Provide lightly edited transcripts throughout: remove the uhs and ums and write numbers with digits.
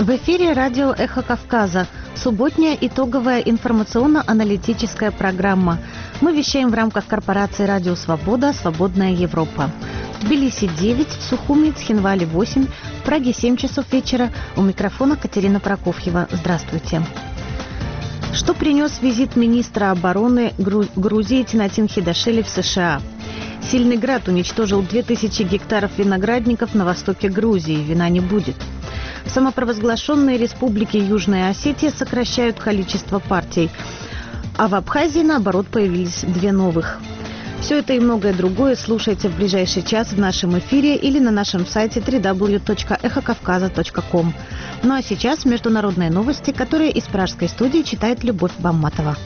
В эфире радио «Эхо Кавказа», субботняя итоговая информационно-аналитическая программа. Мы вещаем в рамках корпорации «Радио Свобода. Свободная Европа». В Тбилиси 9, в Сухуми, Цхинвале 8, в Праге 7 часов вечера. У микрофона Катерина Прокофьева. Здравствуйте. Что принес визит министра обороны Грузии Тинатин Хидашели в США? Сильный град уничтожил 2000 гектаров виноградников на востоке Грузии. Вина не будет. В самопровозглашенной республике Южная Осетия сокращают количество партий, а в Абхазии, наоборот, появились 2 новых. Все это и многое другое слушайте в ближайший час в нашем эфире или на нашем сайте www.эхокавказа.ком. Ну а сейчас международные новости, которые из пражской студии читает Любовь Бамматова.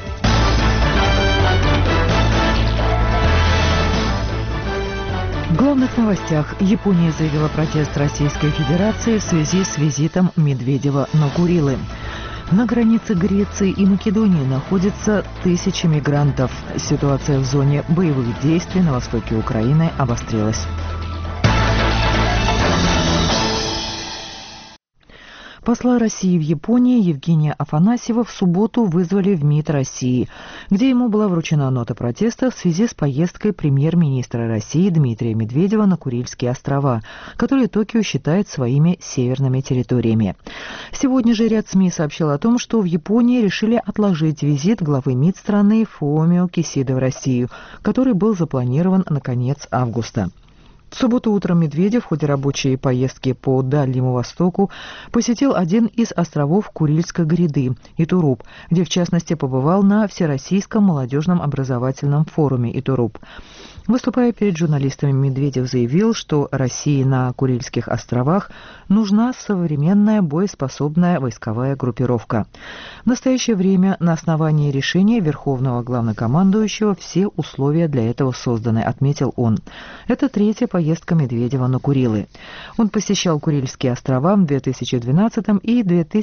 В главных новостях. Япония заявила протест Российской Федерации в связи с визитом Медведева на Курилы. На границе Греции и Македонии находятся тысячи мигрантов. Ситуация в зоне боевых действий на востоке Украины обострилась. Посла России в Японии Евгения Афанасьева в субботу вызвали в МИД России, где ему была вручена нота протеста в связи с поездкой премьер-министра России Дмитрия Медведева на Курильские острова, которые Токио считает своими северными территориями. Сегодня же ряд СМИ сообщил о том, что в Японии решили отложить визит главы МИД страны Фумио Кисиды в Россию, который был запланирован на конец августа. В субботу утром Медведев в ходе рабочей поездки по Дальнему Востоку посетил один из островов Курильской гряды – Итуруп, где в частности побывал на Всероссийском молодежном образовательном форуме «Итуруп». Выступая перед журналистами, Медведев заявил, что России на Курильских островах нужна современная боеспособная войсковая группировка. В настоящее время на основании решения Верховного Главнокомандующего все условия для этого созданы, отметил он. Это 3-я поездка Медведева на Курилы. Он посещал Курильские острова в 2012 и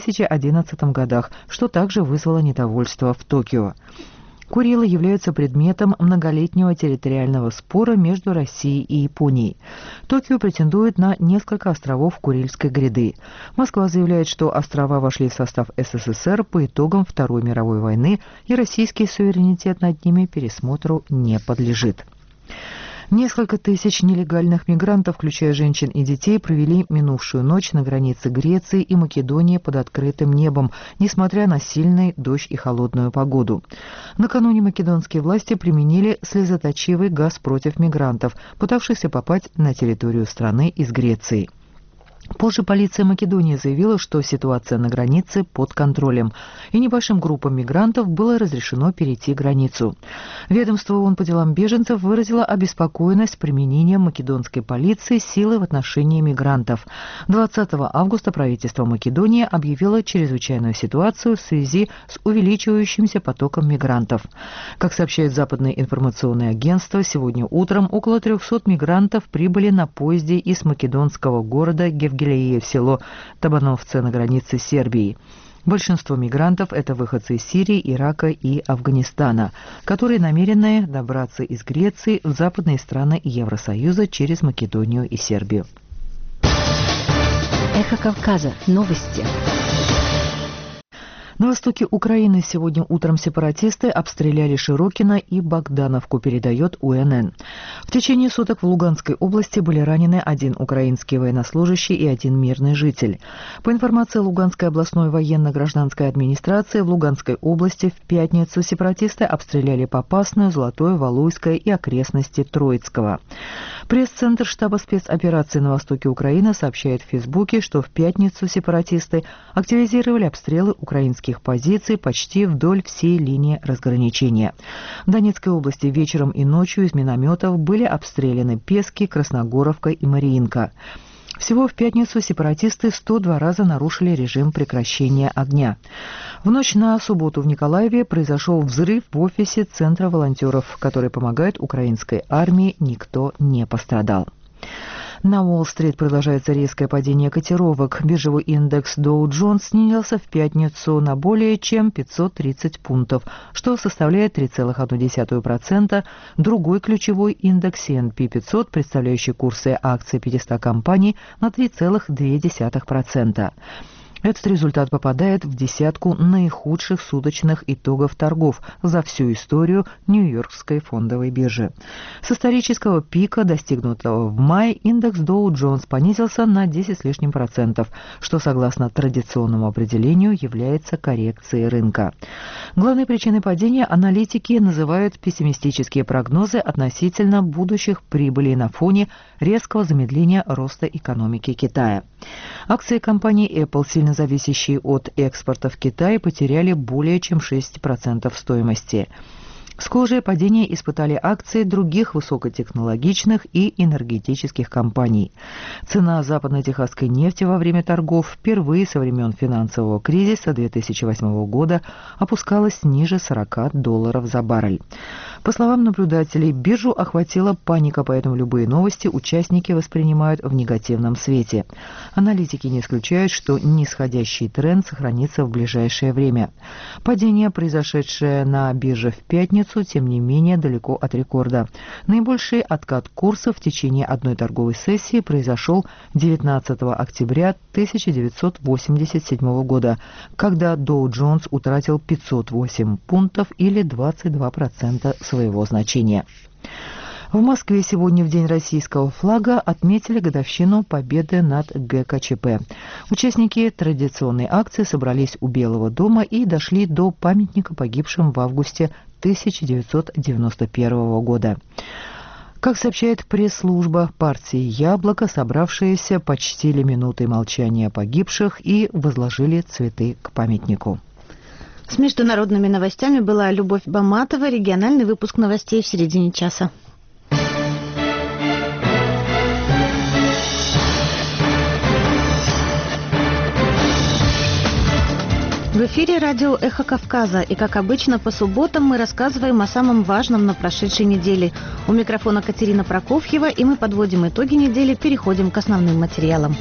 2011 годах, что также вызвало недовольство в Токио. Курилы являются предметом многолетнего территориального спора между Россией и Японией. Токио претендует на несколько островов Курильской гряды. Москва заявляет, что острова вошли в состав СССР по итогам Второй мировой войны, и российский суверенитет над ними пересмотру не подлежит. Несколько тысяч нелегальных мигрантов, включая женщин и детей, провели минувшую ночь на границе Греции и Македонии под открытым небом, несмотря на сильный дождь и холодную погоду. Накануне македонские власти применили слезоточивый газ против мигрантов, пытавшихся попасть на территорию страны из Греции. Позже полиция Македонии заявила, что ситуация на границе под контролем, и небольшим группам мигрантов было разрешено перейти границу. Ведомство ООН по делам беженцев выразило обеспокоенность применением македонской полиции силы в отношении мигрантов. 20 августа правительство Македонии объявило чрезвычайную ситуацию в связи с увеличивающимся потоком мигрантов. Как сообщает западное информационное агентство, сегодня утром около 300 мигрантов прибыли на поезде из македонского города Евгелия в село Табановце на границе с Сербией. Большинство мигрантов – это выходцы из Сирии, Ирака и Афганистана, которые намерены добраться из Греции в западные страны Евросоюза через Македонию и Сербию. Эхо Кавказа. Новости. На востоке Украины сегодня утром сепаратисты обстреляли Широкино и Богдановку, передает УНН. В течение суток в Луганской области были ранены 1 украинский военнослужащий и 1 мирный житель. По информации Луганской областной военно-гражданской администрации, в Луганской области в пятницу сепаратисты обстреляли Попасную, Золотое, Валуйское и окрестности Троицкого. Пресс-центр штаба спецопераций на востоке Украины сообщает в Фейсбуке, что в пятницу сепаратисты активизировали обстрелы украинских позиций почти вдоль всей линии разграничения. В Донецкой области вечером и ночью из минометов были обстреляны Пески, Красногоровка и Мариинка. Всего в пятницу сепаратисты 102 раза нарушили режим прекращения огня. В ночь на субботу в Николаеве произошел взрыв в офисе Центра волонтеров, который помогает украинской армии. Никто не пострадал. На Уолл-стрит продолжается резкое падение котировок. Биржевой индекс Dow Jones снизился в пятницу на более чем 530 пунктов, что составляет 3,1%. Другой ключевой индекс S&P 500, представляющий курсы акций 500 компаний, на 3,2%. Этот результат попадает в десятку наихудших суточных итогов торгов за всю историю Нью-Йоркской фондовой биржи. С исторического пика, достигнутого в мае, индекс Dow Jones понизился на 10 с лишним процентов, что, согласно традиционному определению, является коррекцией рынка. Главной причиной падения аналитики называют пессимистические прогнозы относительно будущих прибылей на фоне резкого замедления роста экономики Китая. Акции компании Apple, сильно зависящие от экспорта в Китай, потеряли более чем 6% стоимости. Схожее падение испытали акции других высокотехнологичных и энергетических компаний. Цена западно-техасской нефти во время торгов впервые со времен финансового кризиса 2008 года опускалась ниже $40 за баррель. По словам наблюдателей, биржу охватила паника, поэтому любые новости участники воспринимают в негативном свете. Аналитики не исключают, что нисходящий тренд сохранится в ближайшее время. Падение, произошедшее на бирже в пятницу, тем не менее далеко от рекорда. Наибольший откат курса в течение одной торговой сессии произошел 19 октября 1987 года, когда Dow Jones утратил 508 пунктов или 22% своего значения. В Москве сегодня в День российского флага отметили годовщину победы над ГКЧП. Участники традиционной акции собрались у Белого дома и дошли до памятника погибшим в августе 1991 года. Как сообщает пресс-служба партии «Яблоко», собравшиеся почтили минутой молчания погибших и возложили цветы к памятнику. С международными новостями была Любовь Баматова. Региональный выпуск новостей в середине часа. В эфире радио «Эхо Кавказа», и, как обычно, по субботам мы рассказываем о самом важном на прошедшей неделе. У микрофона Катерина Прокофьева, и мы подводим итоги недели, переходим к основным материалам.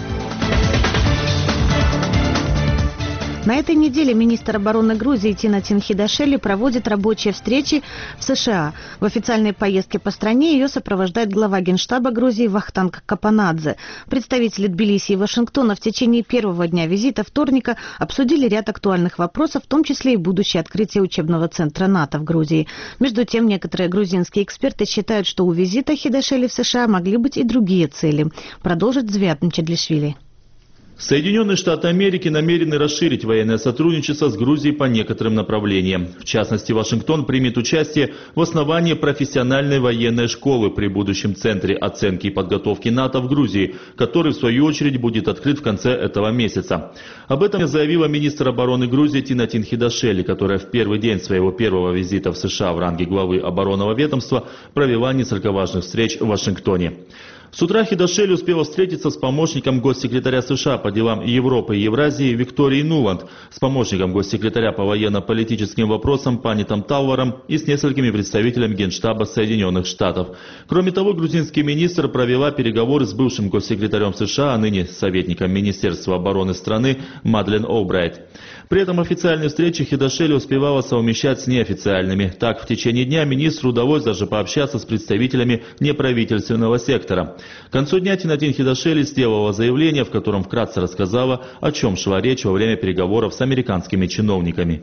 На этой неделе министр обороны Грузии Тинатин Хидашели проводит рабочие встречи в США. В официальной поездке по стране ее сопровождает глава Генштаба Грузии Вахтанг Капанадзе. Представители Тбилиси и Вашингтона в течение первого дня визита вторника обсудили ряд актуальных вопросов, в том числе и будущее открытие учебного центра НАТО в Грузии. Между тем, некоторые грузинские эксперты считают, что у визита Хидашели в США могли быть и другие цели. Продолжит Звят Мчедлишвили. Соединенные Штаты Америки намерены расширить военное сотрудничество с Грузией по некоторым направлениям. В частности, Вашингтон примет участие в основании профессиональной военной школы при будущем Центре оценки и подготовки НАТО в Грузии, который, в свою очередь, будет открыт в конце этого месяца. Об этом заявила министр обороны Грузии Тинатин Хидашели, которая в первый день своего первого визита в США в ранге главы оборонного ведомства провела несколько важных встреч в Вашингтоне. С утра Хидашели успела встретиться с помощником госсекретаря США по делам Европы и Евразии Викторией Нуланд, с помощником госсекретаря по военно-политическим вопросам Панитом Талваром и с несколькими представителями Генштаба Соединенных Штатов. Кроме того, грузинский министр провела переговоры с бывшим госсекретарем США, а ныне советником Министерства обороны страны Мадлен Олбрайт. При этом официальные встречи Хидашели успевала совмещать с неофициальными. Так, в течение дня министру удалось даже пообщаться с представителями неправительственного сектора. К концу дня Тинатин Хидашели сделала заявление, в котором вкратце рассказала, о чем шла речь во время переговоров с американскими чиновниками.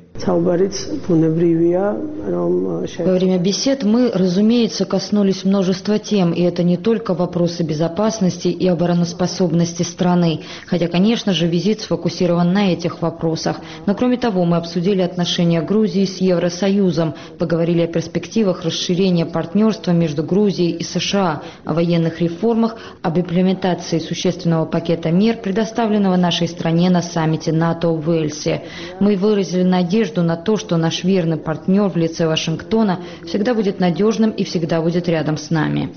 Во время бесед мы, разумеется, коснулись множества тем, и это не только вопросы безопасности и обороноспособности страны, хотя, конечно же, визит сфокусирован на этих вопросах. Но, кроме того, мы обсудили отношения Грузии с Евросоюзом, поговорили о перспективах расширения партнерства между Грузией и США, о военных реформах, об имплементации существенного пакета мер, предоставленного нашей стране на саммите НАТО в Уэльсе. Мы выразили надежду на то, что наш верный партнер в лице Вашингтона всегда будет надежным и всегда будет рядом с нами.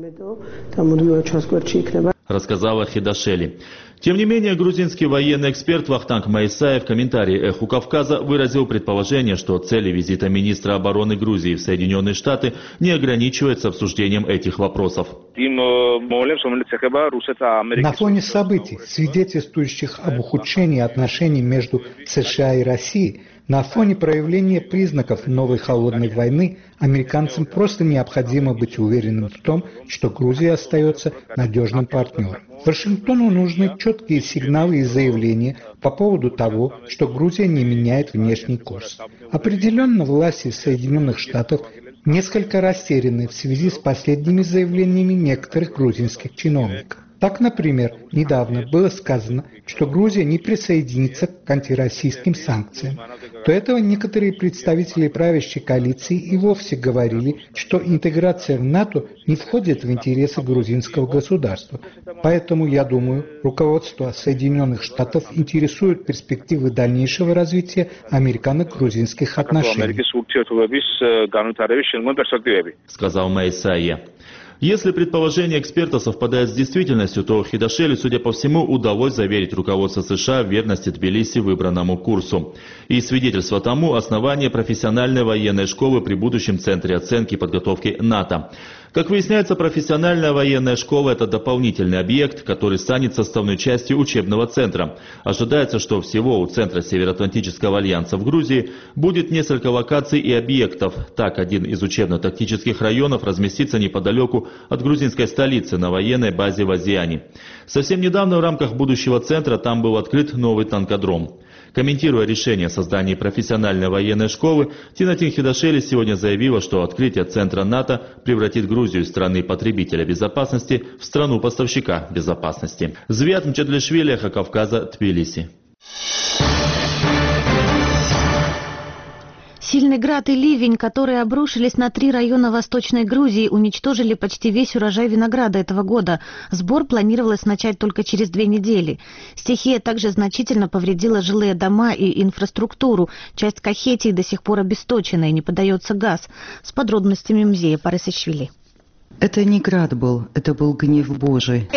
Рассказала Хидашели. Тем не менее, грузинский военный эксперт Вахтанг Маисаев в комментарии «Эху Кавказа» выразил предположение, что цели визита министра обороны Грузии в Соединенные Штаты не ограничиваются обсуждением этих вопросов. На фоне событий, свидетельствующих об ухудшении отношений между США и Россией, На фоне проявления признаков новой холодной войны американцам просто необходимо быть уверенным в том, что Грузия остается надежным партнером. Вашингтону нужны четкие сигналы и заявления по поводу того, что Грузия не меняет внешний курс. Определенно, власти Соединенных Штатов несколько растеряны в связи с последними заявлениями некоторых грузинских чиновников. Так, например, недавно было сказано, что Грузия не присоединится к антироссийским санкциям. До этого некоторые представители правящей коалиции и вовсе говорили, что интеграция в НАТО не входит в интересы грузинского государства. Поэтому, я думаю, руководство Соединенных Штатов интересует перспективы дальнейшего развития американо-грузинских отношений. Сказал Майсайе. Если предположение эксперта совпадает с действительностью, то Хидашели, судя по всему, удалось заверить руководство США в верности Тбилиси выбранному курсу. И свидетельство тому — основание профессиональной военной школы при будущем Центре оценки и подготовки НАТО. Как выясняется, профессиональная военная школа – это дополнительный объект, который станет составной частью учебного центра. Ожидается, что всего у Центра Североатлантического альянса в Грузии будет несколько локаций и объектов. Так, один из учебно-тактических районов разместится неподалеку от грузинской столицы на военной базе в Азиане. Совсем недавно в рамках будущего центра там был открыт новый танкодром. Комментируя решение о создании профессиональной военной школы, Тинатин Хидашели сегодня заявила, что открытие центра НАТО превратит Грузию из страны потребителя безопасности в страну поставщика безопасности. Звят Мчедлишвили, Эхо Кавказа, Тбилиси. Сильный град и ливень, которые обрушились на 3 района Восточной Грузии, уничтожили почти весь урожай винограда этого года. Сбор планировалось начать только через 2 недели. Стихия также значительно повредила жилые дома и инфраструктуру. Часть Кахетии до сих пор обесточена и не подается газ. С подробностями Мзея Парасишвили. Это не град был, это был гнев Божий.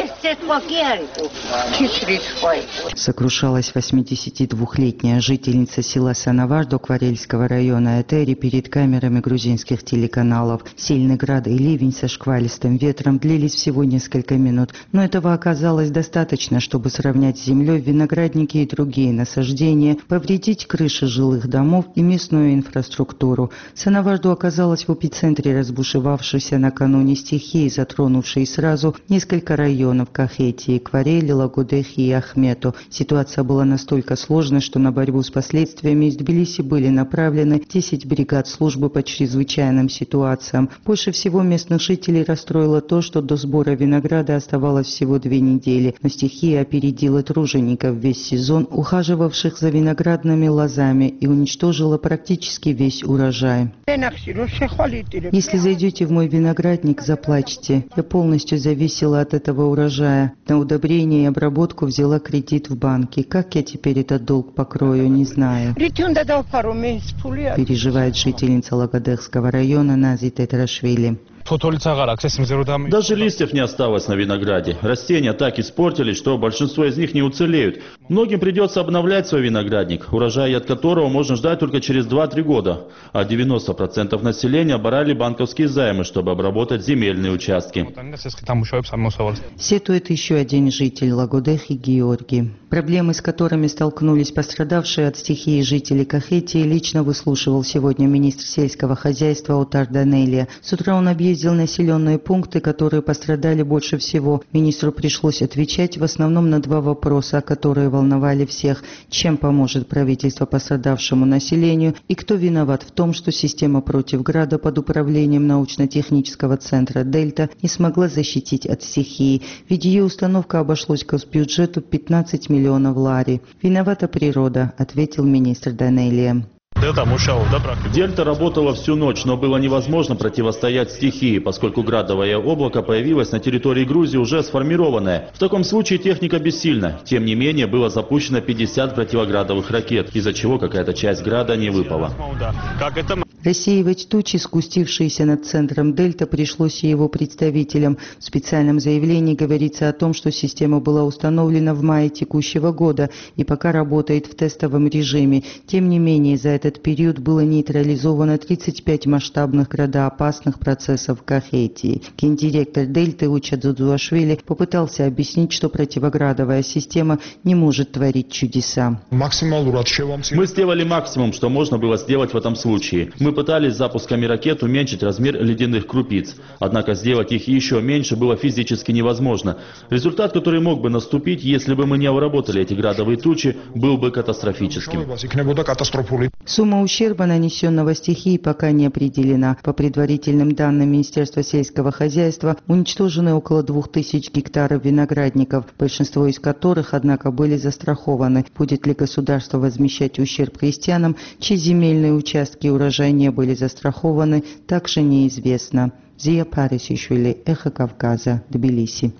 Сокрушалась 82-летняя жительница села Санаваждо Кварельского района Этери перед камерами грузинских телеканалов. Сильный град и ливень со шквалистым ветром длились всего несколько минут, но этого оказалось достаточно, чтобы сравнять с землей виноградники и другие насаждения, повредить крыши жилых домов и местную инфраструктуру. Санаваждо оказалась в эпицентре разбушевавшейся накануне стихии, затронувшей сразу несколько районов Кахетии, Кварели, Лагодехи и Ахмету. Ситуация была настолько сложной, что на борьбу с последствиями из Тбилиси были направлены 10 бригад службы по чрезвычайным ситуациям. Больше всего местных жителей расстроило то, что до сбора винограда оставалось всего 2 недели, но стихия опередила тружеников весь сезон, ухаживавших за виноградными лозами, и уничтожила практически весь урожай. Если зайдете в мой виноградник, заплачьте. Я полностью зависела от этого урожая. На удобрение и обработку взяла кредит в банке. Как я теперь этот долг покрою, не знаю. Переживает жительница Лагодехского района Нази Тетрашвили. Даже листьев не осталось на винограде. Растения так испортились, что большинство из них не уцелеют. Многим придется обновлять свой виноградник, урожай от которого можно ждать только через 2-3 года. А 90% населения брали банковские займы, чтобы обработать земельные участки. Сетует еще один житель Лагодехи Георгий. Проблемы, с которыми столкнулись пострадавшие от стихии жители Кахетии, лично выслушивал сегодня министр сельского хозяйства Отар Данелия. С утра он объездил населенные пункты, которые пострадали больше всего. Министру пришлось отвечать в основном на 2 вопроса, которые волновали всех. Чем поможет правительство пострадавшему населению и кто виноват в том, что система против града под управлением научно-технического центра «Дельта» не смогла защитить от стихии, ведь ее установка обошлась госбюджету 15 миллионов лари. «Виновата природа», ответил министр Данелия. Дельта работала всю ночь, но было невозможно противостоять стихии, поскольку градовое облако появилось на территории Грузии уже сформированное. В таком случае техника бессильна. Тем не менее, было запущено 50 противоградовых ракет, из-за чего какая-то часть града не выпала. Рассеивать тучи, скустившиеся над центром Дельта, пришлось и его представителям. В специальном заявлении говорится о том, что система была установлена в мае текущего года и пока работает в тестовом режиме. Тем не менее, за этот этот период было нейтрализовано 35 масштабных градоопасных процессов в Кахетии. Гендиректор Дельты Уча Дзудзуашвили попытался объяснить, что противоградовая система не может творить чудеса. Мы сделали максимум, что можно было сделать в этом случае. Мы пытались запусками ракет уменьшить размер ледяных крупиц. Однако сделать их еще меньше было физически невозможно. Результат, который мог бы наступить, если бы мы не уработали эти градовые тучи, был бы катастрофическим. Сумма ущерба, нанесенного стихией, пока не определена. По предварительным данным Министерства сельского хозяйства, уничтожены около 2000 гектаров виноградников, большинство из которых, однако, были застрахованы. Будет ли государство возмещать ущерб крестьянам, чьи земельные участки и урожай не были застрахованы, также неизвестно. Зия Парисишвили, Эхо Кавказа, Тбилиси.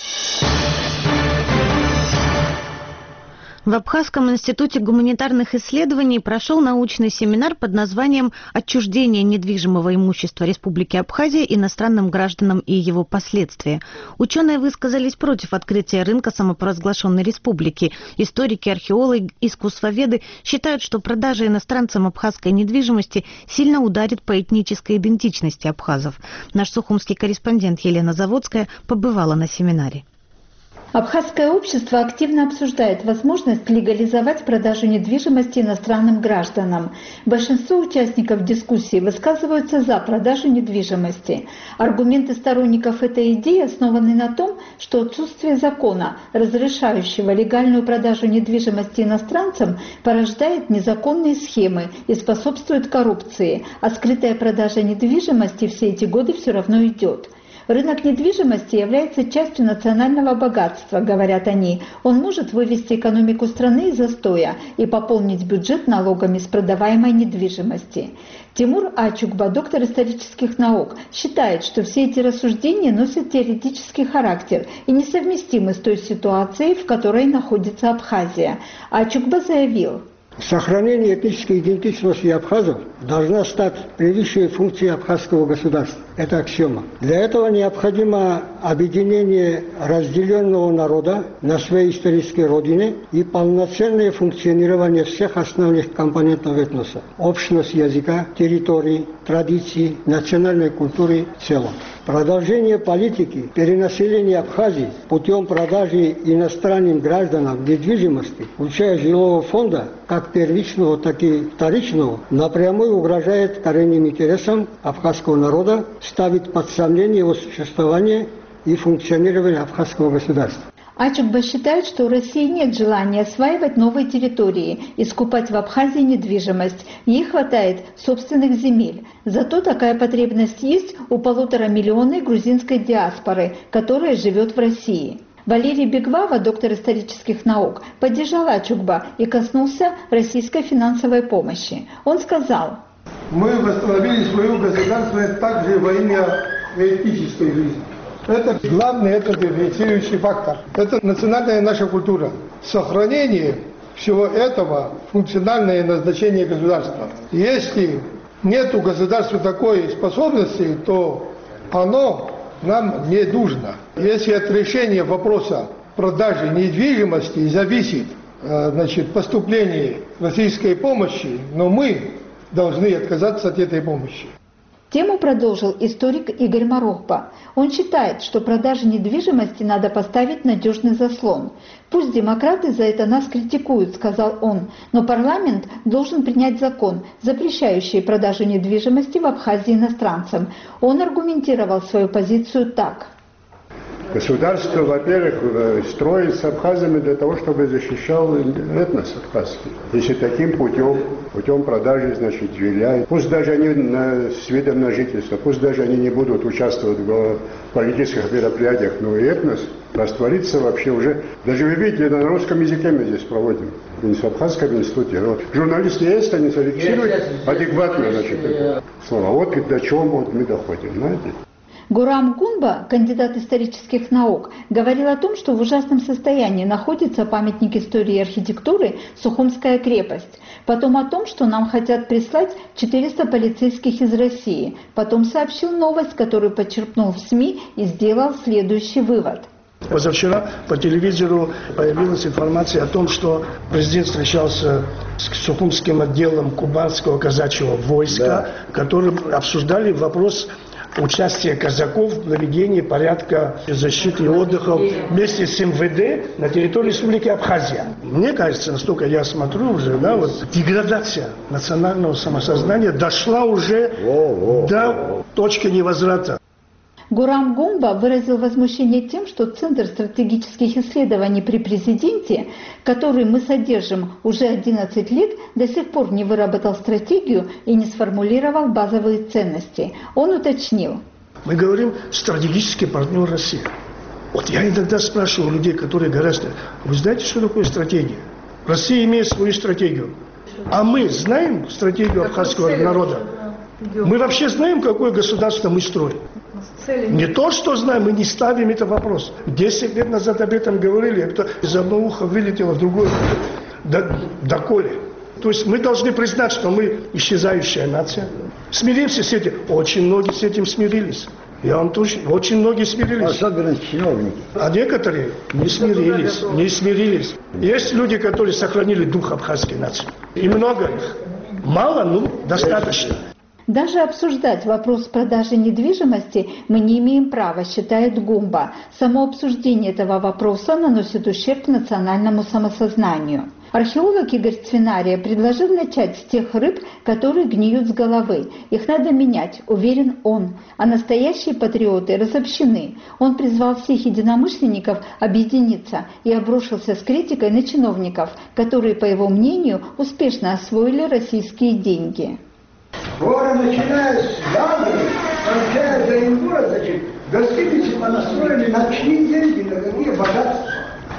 В Абхазском институте гуманитарных исследований прошел научный семинар под названием «Отчуждение недвижимого имущества Республики Абхазия иностранным гражданам и его последствия». Ученые высказались против открытия рынка самопровозглашенной республики. Историки, археологи, искусствоведы считают, что продажа иностранцам абхазской недвижимости сильно ударит по этнической идентичности абхазов. Наш сухумский корреспондент Елена Заводская побывала на семинаре. Абхазское общество активно обсуждает возможность легализовать продажу недвижимости иностранным гражданам. Большинство участников дискуссии высказываются за продажу недвижимости. Аргументы сторонников этой идеи основаны на том, что отсутствие закона, разрешающего легальную продажу недвижимости иностранцам, порождает незаконные схемы и способствует коррупции, а скрытая продажа недвижимости все эти годы все равно идет. Рынок недвижимости является частью национального богатства, говорят они. Он может вывести экономику страны из застоя и пополнить бюджет налогами с продаваемой недвижимости. Тимур Ачукба, доктор исторических наук, считает, что все эти рассуждения носят теоретический характер и несовместимы с той ситуацией, в которой находится Абхазия. Ачукба заявил: сохранение этнической идентичности абхазов должна стать превыше функции абхазского государства. Это аксиома. Для этого необходимо объединение разделенного народа на своей исторической родине и полноценное функционирование всех основных компонентов этноса. Общность языка, территории, традиций, национальной культуры в целом. Продолжение политики перенаселения Абхазии путем продажи иностранным гражданам недвижимости, включая жилого фонда, как первичного, так и вторичного, напрямую угрожает коренным интересам абхазского народа, ставит под сомнение его существование и функционирование абхазского государства. Ачукба считает, что у России нет желания осваивать новые территории и скупать в Абхазии недвижимость. Ей хватает собственных земель. Зато такая потребность есть у 1,5 миллиона грузинской диаспоры, которая живет в России. Валерий Бегвава, доктор исторических наук, поддержал Ачукба и коснулся российской финансовой помощи. Он сказал: мы восстановили свое государство также во имя этнической жизни. Это главный, это дифференцирующий фактор. Это национальная наша культура. Сохранение всего этого – функциональное назначение государства. Если нет у государства такой способности, то оно нам не нужно. Если от решения вопроса продажи недвижимости зависит поступление российской помощи, но мы должны отказаться от этой помощи. Тему продолжил историк Игорь Марохба. Он считает, что продаже недвижимости надо поставить надежный заслон. «Пусть демократы за это нас критикуют», — сказал он, «но парламент должен принять закон, запрещающий продажу недвижимости в Абхазии иностранцам». Он аргументировал свою позицию так. Государство, во-первых, строится с абхазами для того, чтобы защищал этнос абхазский. Если таким путем продажи, жилья, пусть даже они с видом на жительство, пусть даже они не будут участвовать в политических мероприятиях, но и этнос растворится вообще уже. Даже вы видите, на русском языке мы здесь проводим, в Абхазском институте. Вот. Журналисты есть, они селектируют адекватно, слова. Вот до чего мы доходим, знаете. Гурам Гунба, кандидат исторических наук, говорил о том, что в ужасном состоянии находится памятник истории и архитектуры Сухумская крепость. Потом о том, что нам хотят прислать 400 полицейских из России. Потом сообщил новость, которую подчеркнул в СМИ и сделал следующий вывод. Позавчера по телевизору появилась информация о том, что президент встречался с Сухумским отделом кубанского казачьего войска, которым обсуждали вопрос участия казаков в наведении порядка защиты и отдыха вместе с МВД на территории Республики Абхазия. Мне кажется, насколько я смотрю уже, деградация национального самосознания дошла уже до точки невозврата. Гурам Гумба выразил возмущение тем, что Центр стратегических исследований при президенте, который мы содержим уже 11 лет, до сих пор не выработал стратегию и не сформулировал базовые ценности. Он уточнил. Мы говорим стратегический партнер России. Вот я иногда спрашиваю людей, которые говорят, вы знаете, что такое стратегия? Россия имеет свою стратегию. А мы знаем стратегию абхазского народа? Мы вообще знаем, какое государство мы строим? Не то, что знаем, мы не ставим этот вопрос. 10 лет назад об этом говорили, это из одного уха вылетело в другое. Доколе. То есть мы должны признать, что мы исчезающая нация. Смиримся с этим. Очень многие с этим смирились. Я вам тоже, очень многие смирились. Особенно чиновники. А некоторые не смирились. Есть люди, которые сохранили дух абхазской нации. И много их. Мало, достаточно. Даже обсуждать вопрос продажи недвижимости мы не имеем права, считает Гумба. Само обсуждение этого вопроса наносит ущерб национальному самосознанию. Археолог Игорь Цвинария предложил начать с тех рыб, которые гниют с головы. Их надо менять, уверен он. А настоящие патриоты разобщены. Он призвал всех единомышленников объединиться и обрушился с критикой на чиновников, которые, по его мнению, успешно освоили российские деньги. Горы, начиная с Гадры, кончая до Ингура, гостиницы понастроили на чьи деньги, на какие богатства.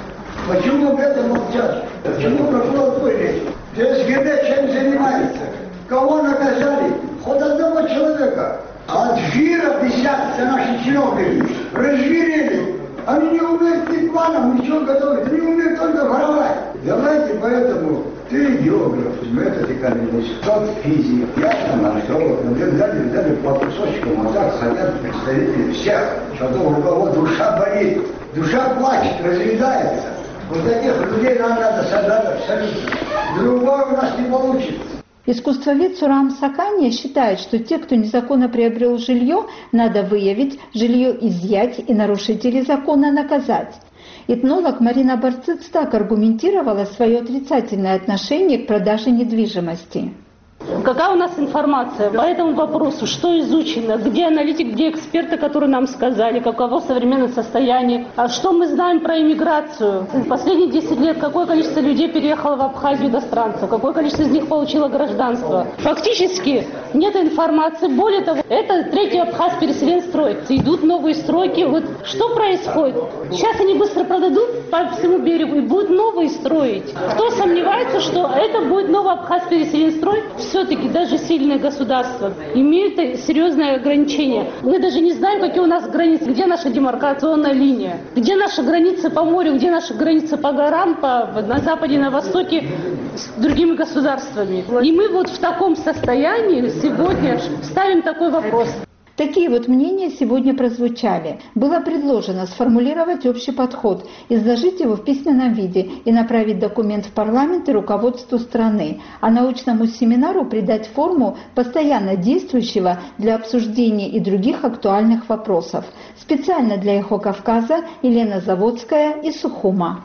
Почему об этом молчат? Почему прокуратура речь? СГБ чем занимается? Кого наказали? Хоть одного человека. А от жира десятки наши чиновники разжирели. Они не умеют ни планом, ничего готовить. Они умеют только воровать. Давайте поэтому ты географ, этот экономист, тот физик, я там археолог, взяли по кусочкам, вот так хотят представители всех, что у кого душа болит, душа плачет, разъедается. Вот таких людей нам надо собрать абсолютно. Другого у нас не получится. Искусствовед Сурам Сакания считает, что те, кто незаконно приобрел жилье, надо выявить, жилье изъять и нарушителей закона наказать. Этнолог Марина Барциц так аргументировала свое отрицательное отношение к продаже недвижимости. Какая у нас информация по этому вопросу? Что изучено? Где аналитик, где эксперты, которые нам сказали, каково современное состояние? А что мы знаем про иммиграцию? В последние 10 лет какое количество людей переехало в Абхазию иностранцев? Какое количество из них получило гражданство? Фактически нет информации. Более того, это третий Абхаз-переселенстрой. Идут новые стройки. Вот что происходит? Сейчас они быстро продадут по всему берегу и будут новые строить. Кто сомневается, что это будет новый Абхаз-переселенстрой? Все-таки даже сильные государства имеют серьезные ограничения. Мы даже не знаем, какие у нас границы, где наша демаркационная линия, где наши границы по морю, где наши границы по горам, на западе и на востоке с другими государствами. И мы вот в таком состоянии сегодня ставим такой вопрос. Такие вот мнения сегодня прозвучали. Было предложено сформулировать общий подход, изложить его в письменном виде и направить документ в парламент и руководству страны, а научному семинару придать форму постоянно действующего для обсуждения и других актуальных вопросов. Специально для «Эхо Кавказа» Елена Заводская из Сухума.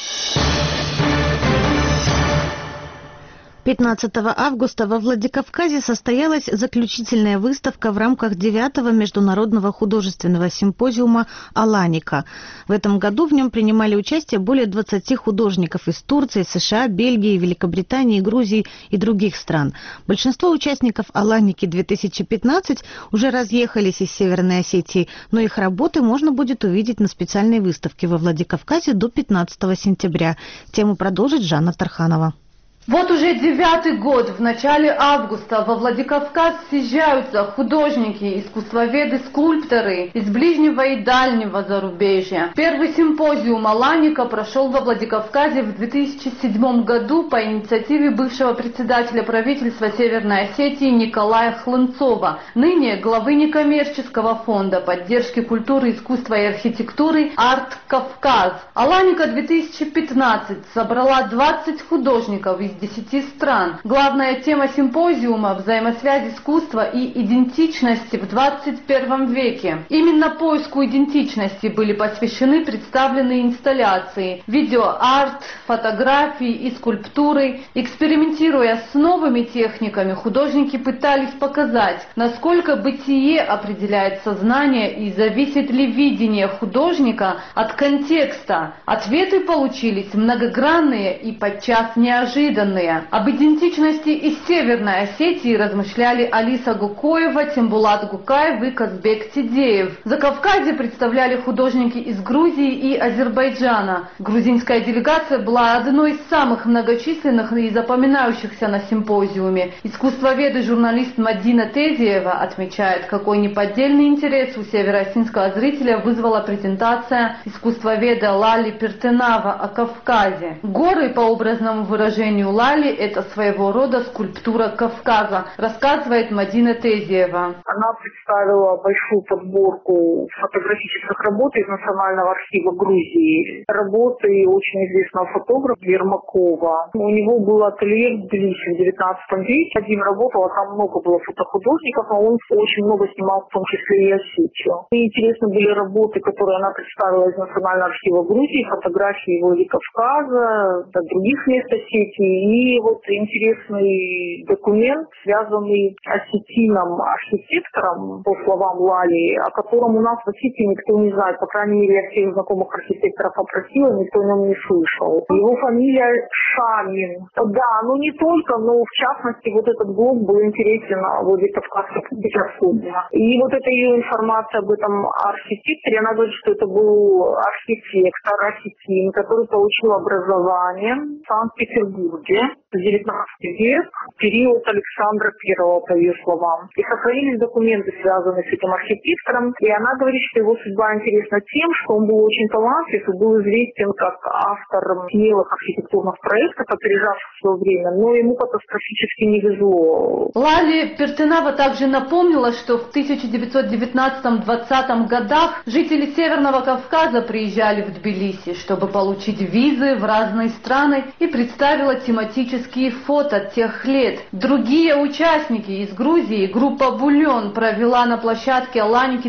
15 августа во Владикавказе состоялась заключительная выставка в рамках 9-го международного художественного симпозиума «Аланика». В этом году в нем принимали участие более 20 художников из Турции, США, Бельгии, Великобритании, Грузии и других стран. Большинство участников «Аланики-2015» уже разъехались из Северной Осетии, но их работы можно будет увидеть на специальной выставке во Владикавказе до 15 сентября. Тему продолжит Жанна Тарханова. Вот уже 9-й год, в начале августа во Владикавказ съезжаются художники, искусствоведы, скульпторы из ближнего и дальнего зарубежья. Первый симпозиум Аланика прошел во Владикавказе в 2007 году по инициативе бывшего председателя правительства Северной Осетии Николая Хлынцова, ныне главы некоммерческого фонда поддержки культуры, искусства и архитектуры «Арт Кавказ». Аланика 2015 собрала 20 художников из 10 стран. Главная тема симпозиума – взаимосвязь искусства и идентичности в 21 веке. Именно поиску идентичности были посвящены представленные инсталляции, видеоарт, фотографии и скульптуры. Экспериментируя с новыми техниками, художники пытались показать, насколько бытие определяет сознание и зависит ли видение художника от контекста. Ответы получились многогранные и подчас неожиданные. Об идентичности из Северной Осетии размышляли Алиса Гукоева, Тембулат Гукаев и Казбек Тидеев. Закавказье представляли художники из Грузии и Азербайджана. Грузинская делегация была одной из самых многочисленных и запоминающихся на симпозиуме. Искусствовед и журналист Мадина Тезиева отмечает, какой неподдельный интерес у североосетинского зрителя вызвала презентация искусствоведа Лали Пертенава о Кавказе. Горы, по образному выражению Лали, это своего рода скульптура Кавказа, рассказывает Мадина Тезиева. Она представила большую подборку фотографических работ из Национального архива Грузии. Работы очень известного фотографа Ермакова. У него был ателье в Тбилиси в 19 веке. Один работал, а там много было фотохудожников, а он очень много снимал, в том числе и Осетию. И интересны были работы, которые она представила из Национального архива Грузии, фотографии Владикавказа, других мест Осетии. И вот интересный документ, связанный с осетином-архитектором, по словам Лали, о котором у нас в Осетии никто не знает. По крайней мере, я всех знакомых архитекторов опросила, никто о нем не слышал. Его фамилия Шамин. Да, ну не только, но в частности вот этот блог был интересен Владикавказской публике особенно. И вот эта ее информация об этом архитекторе, она говорит, что это был архитектор осетин, который получил образование в Санкт-Петербурге в 19 век, период Александра I, по ее словам. И сохранились документы, связанные с этим архитектором. И она говорит, что его судьба интересна тем, что он был очень талантлив и был известен как автор смелых архитектурных проектов, опережавших свое время, но ему катастрофически не везло. Лали Пертенава также напомнила, что в 1919-20 годах жители Северного Кавказа приезжали в Тбилиси, чтобы получить визы в разные страны, и представила тематические фото тех лет. Другие участники из Грузии, группа «Бульон», провела на площадке Аланики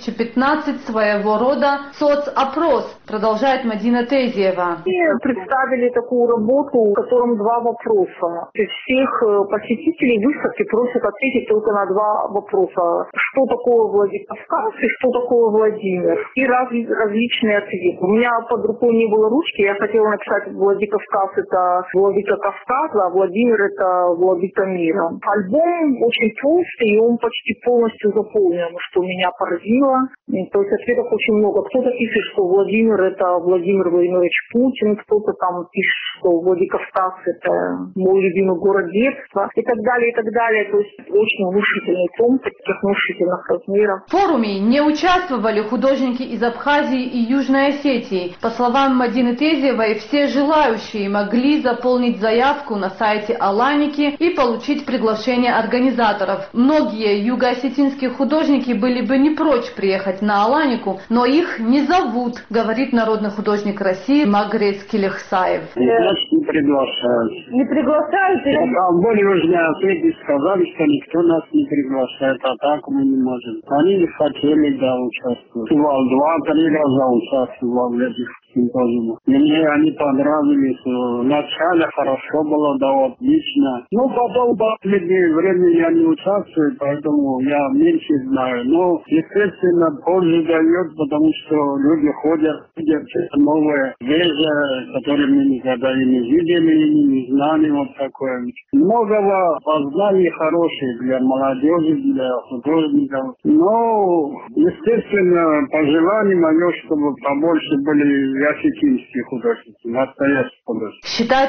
2015 своего рода соцопрос, продолжает Мадина Тезиева. И представили такую работу, в котором два вопроса. Всех посетителей выставки просят ответить только на два вопроса. Что такое Владикавказ и что такое Владимир? И различные ответы. У меня под рукой не было ручки, я хотела написать Владикавказ — это Владыка Кавказа, а Владимир — это Владыка мира. Альбом очень толстый, и он почти полностью заполнен, что меня поразило. То есть ответов очень много. Кто-то пишет, что Владимир — это Владимир Владимирович Путин, кто-то там пишет, что Владикавказ — это мой любимый город детства, и так далее, и так далее. То есть очень внушительный том, таких внушительных размеров. В форуме не участвовали художники из Абхазии и Южной Осетии. По словам Мадины Тезиевой, все желающие могли заполнить заявку на сайте Аланики и получить приглашение организаторов. Многие юго-осетинские художники были бы не прочь приехать на Аланику, но их не зовут, говорит народный художник России Магрес Келехсаев. Нас не приглашают. Не приглашают? А в Южной Осетии сказали, что никто нас не приглашает, а так мы не можем. Они не хотели, да, участвовать. 2-3 раза участвовал в этих симпозиумах. Мне они понравились. Вначале хорошо было, да, отлично. Но потом в последнее время я не участвую, поэтому я меньше знаю. Но, естественно, позже дает, потому что люди ходят, видят что-то новое, свежее, которое мы никогда и не видели, и не знали, вот такое. Многого познаний хороших для молодежи, для художников. Но, естественно, пожелание мое, чтобы побольше были осетинские художники, настоящие художники. Считает Магрес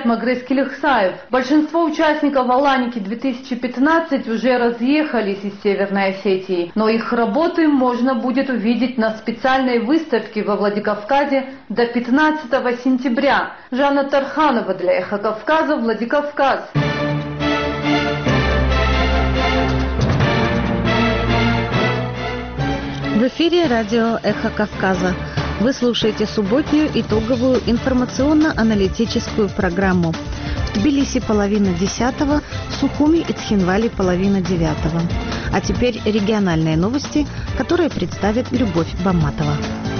Килихсаев. Большинство участников Аланики 2015 уже разъехались из Северной Осетии, но их работы можно будет увидеть на специальной выставке во Владикавказе до 15 сентября. Жанна Тарханова для «Эхо Кавказа», Владикавказ. В эфире радио «Эхо Кавказа». Вы слушаете субботнюю итоговую информационно-аналитическую программу. В Тбилиси 9:30, в Сухуми и Цхинвале 8:30. А теперь региональные новости, которые представит Любовь Баматова.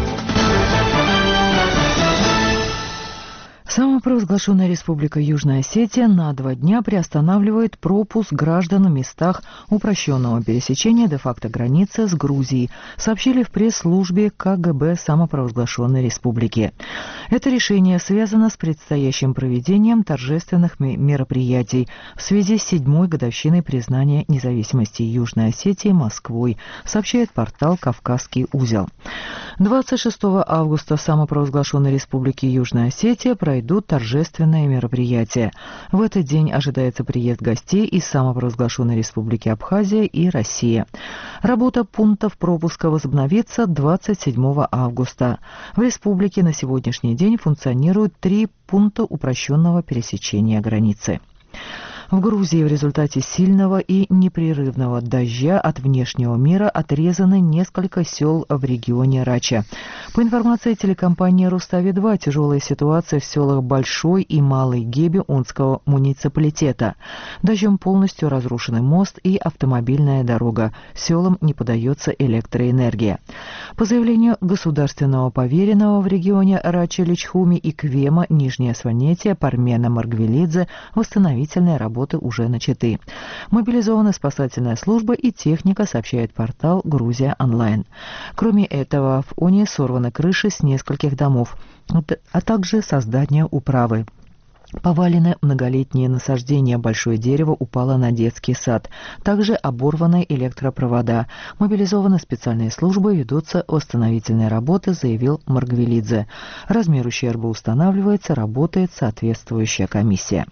Самопровозглашенная Республика Южная Осетия на 2 дня приостанавливает пропуск граждан в местах упрощенного пересечения де-факто границы с Грузией, сообщили в пресс-службе КГБ самопровозглашенной республики. Это решение связано с предстоящим проведением торжественных мероприятий в связи с 7-й годовщиной признания независимости Южной Осетии Москвой, сообщает портал «Кавказский узел». 26 августа в самопровозглашенной Республике Южная Осетия пройдут торжественные мероприятия. В этот день ожидается приезд гостей из самопровозглашенной Республики Абхазия и Россия. Работа пунктов пропуска возобновится 27 августа. В республике на сегодняшний день функционируют 3 пункта упрощенного пересечения границы. В Грузии в результате сильного и непрерывного дождя от внешнего мира отрезаны несколько сел в регионе Рача. По информации телекомпании «Рустави-2», тяжелая ситуация в селах Большой и Малый Геби Унского муниципалитета. Дождем полностью разрушены мост и автомобильная дорога. Селам не подается электроэнергия. По заявлению государственного поверенного в регионе Рача Личхуми и Квема Нижняя Сванетия Пармена Маргвелидзе восстановительные работы уже начаты. Мобилизована спасательная служба и техника, сообщает портал «Грузия онлайн». Кроме этого, в Оне сорваны крыши с нескольких домов, а также со здания управы. Повалены многолетние насаждения, большое дерево упало на детский сад. Также оборваны электропровода. Мобилизованы специальные службы, ведутся восстановительные работы, заявил Маргвелидзе. Размер ущерба устанавливается, работает соответствующая комиссия.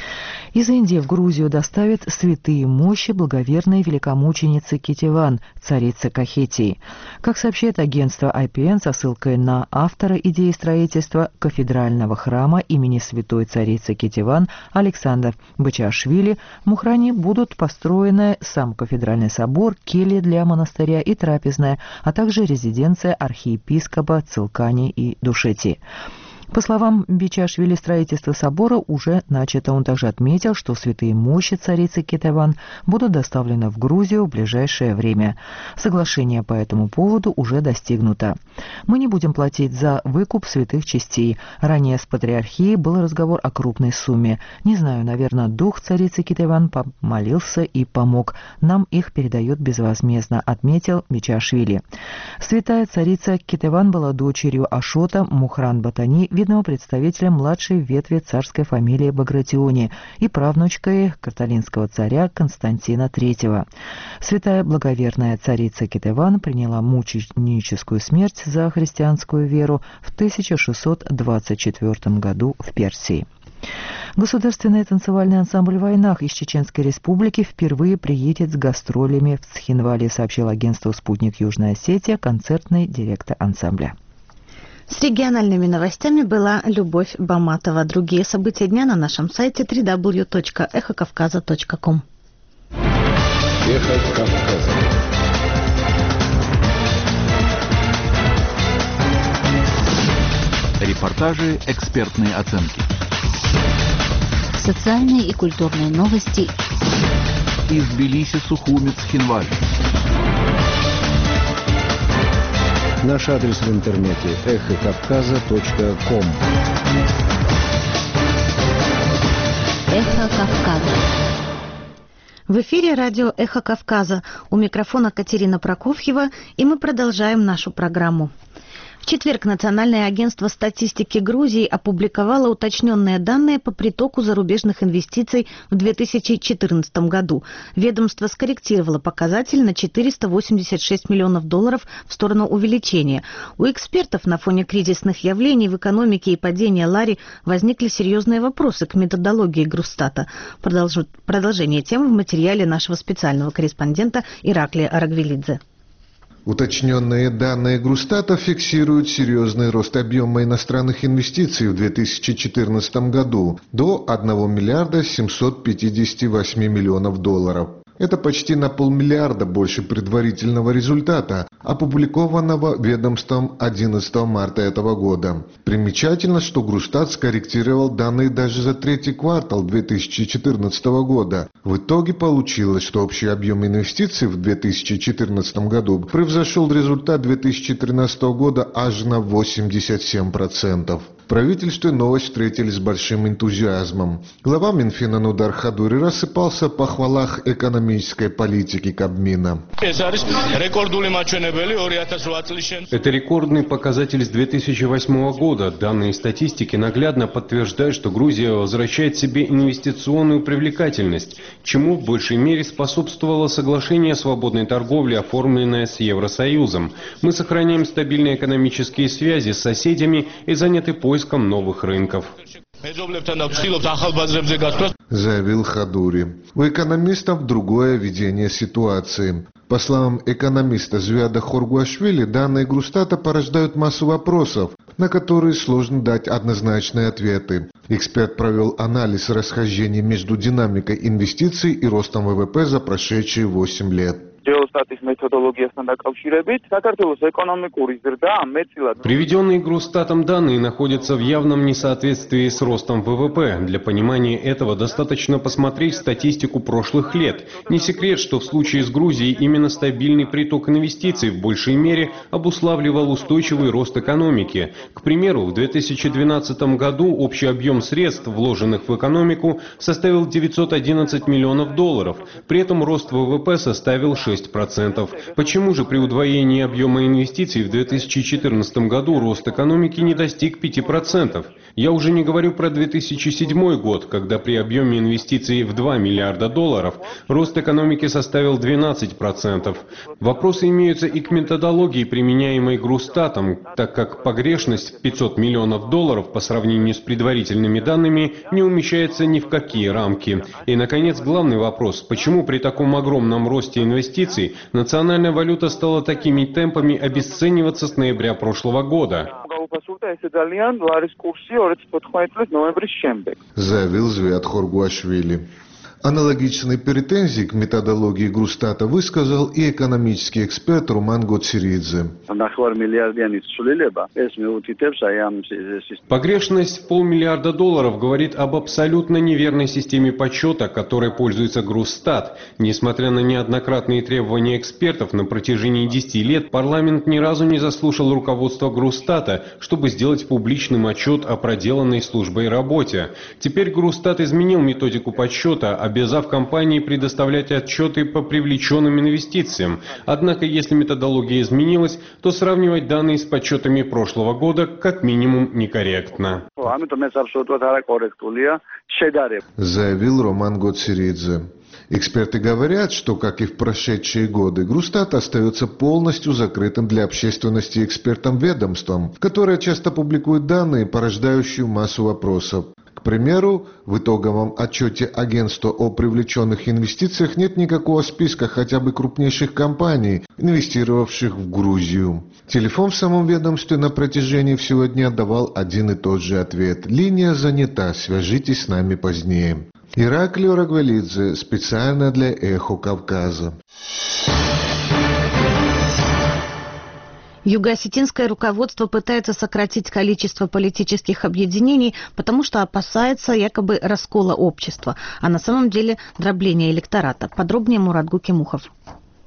Из Индии в Грузию доставят святые мощи благоверной великомученицы Кетеван, царицы Кахетии. Как сообщает агентство IPN со ссылкой на автора идеи строительства кафедрального храма имени святой царицы Кетеван Александра Бачашвили, в Мухране будут построены сам кафедральный собор, келья для монастыря и трапезная, а также резиденция архиепископа Цилкани и Душети. По словам Бичашвили, строительство собора уже начато. Он также отметил, что святые мощи царицы Кетеван будут доставлены в Грузию в ближайшее время. Соглашение по этому поводу уже достигнуто. Мы не будем платить за выкуп святых частей. Ранее с патриархией был разговор о крупной сумме. Не знаю, наверное, дух царицы Кетеван помолился и помог. Нам их передает безвозмездно, отметил Бичашвили. Святая царица Кетеван была дочерью Ашота Мухран-Батани, видного представителя младшей ветви царской фамилии Багратиони и правнучкой каталинского царя Константина III. Святая благоверная царица Кетеван приняла мученическую смерть за христианскую веру в 1624 году в Персии. Государственный танцевальный ансамбль «Войнах» из Чеченской Республики впервые приедет с гастролями в Цхинвале, сообщил агентство «Спутник Южная Осетия», концертный директор ансамбля. С региональными новостями была Любовь Баматова. Другие события дня на нашем сайте www.эхокавказа.ком. Эхо Кавказа. Репортажи, экспертные оценки. Социальные и культурные новости. Из Тбилиси, Сухуми, Цхинвале. Наш адрес в интернете эхокавказа.ком. Эхо Кавказа. В эфире радио «Эхо Кавказа». У микрофона Катерина Прокофьева, и мы продолжаем нашу программу. В четверг Национальное агентство статистики Грузии опубликовало уточненные данные по притоку зарубежных инвестиций в 2014 году. Ведомство скорректировало показатель на $486 миллионов в сторону увеличения. У экспертов на фоне кризисных явлений в экономике и падения лари возникли серьезные вопросы к методологии Грустата. Продолжение темы в материале нашего специального корреспондента Ираклия Арагвелидзе. Уточненные данные Грустата фиксируют серьезный рост объема иностранных инвестиций в 2014 году до $1 758 миллионов. Это почти на $500 миллиона больше предварительного результата, опубликованного ведомством 11 марта этого года. Примечательно, что Грустат скорректировал данные даже за третий квартал 2014 года. В итоге получилось, что общий объем инвестиций в 2014 году превзошел результат 2013 года аж на 87%. В правительстве новость встретили с большим энтузиазмом. Глава Минфина Нудар Хадури рассыпался в похвалах экономической политики Кабмина. Это рекордный показатель с 2008 года. Данные статистики наглядно подтверждают, что Грузия возвращает себе инвестиционную привлекательность, чему в большей мере способствовало соглашение о свободной торговле, оформленное с Евросоюзом. Мы сохраняем стабильные экономические связи с соседями и заняты поиском новых рынков. Заявил Хадури. У экономистов другое видение ситуации. По словам экономиста Звяда Хоргуашвили, данные Грустата порождают массу вопросов, на которые сложно дать однозначные ответы. Эксперт провел анализ расхождений между динамикой инвестиций и ростом ВВП за прошедшие 8 лет. Приведенные Грустатом данные находятся в явном несоответствии с ростом ВВП. Для понимания этого достаточно посмотреть статистику прошлых лет. Не секрет, что в случае с Грузией именно стабильный приток инвестиций в большей мере обуславливал устойчивый рост экономики. К примеру, в 2012 году общий объем средств, вложенных в экономику, составил $911 миллионов. При этом рост ВВП составил 6%. Почему же при удвоении объема инвестиций в 2014 году рост экономики не достиг 5%? Я уже не говорю про 2007 год, когда при объеме инвестиций в $2 миллиарда рост экономики составил 12%. Вопросы имеются и к методологии, применяемой Грустатом, так как погрешность в $500 миллионов по сравнению с предварительными данными не умещается ни в какие рамки. И, наконец, главный вопрос: почему при таком огромном росте инвестиций национальная валюта стала такими темпами обесцениваться с ноября прошлого года? Заявил Звяд Хоргуашвили. Аналогичные претензии к методологии Грустата высказал и экономический эксперт Руман Гоциридзе. Погрешность в $500 миллиарда говорит об абсолютно неверной системе подсчета, которой пользуется Грустат. Несмотря на неоднократные требования экспертов, на протяжении 10 лет парламент ни разу не заслушал руководство Грустата, чтобы сделать публичным отчет о проделанной службой работе. Теперь Грустат изменил методику подсчета, обязав компании предоставлять отчеты по привлеченным инвестициям. Однако, если методология изменилась, то сравнивать данные с подсчетами прошлого года как минимум некорректно. Заявил Роман Гоциридзе. Эксперты говорят, что, как и в прошедшие годы, Грустат остается полностью закрытым для общественности экспертом-ведомством, которое часто публикует данные, порождающие массу вопросов. К примеру, в итоговом отчете агентства о привлеченных инвестициях нет никакого списка хотя бы крупнейших компаний, инвестировавших в Грузию. Телефон в самом ведомстве на протяжении всего дня давал один и тот же ответ: линия занята, свяжитесь с нами позднее. Ираклий Арагвелидзе, специально для «Эхо Кавказа». Юго-осетинское руководство пытается сократить количество политических объединений, потому что опасается якобы раскола общества, а на самом деле дробления электората. Подробнее Мурат Гукимухов.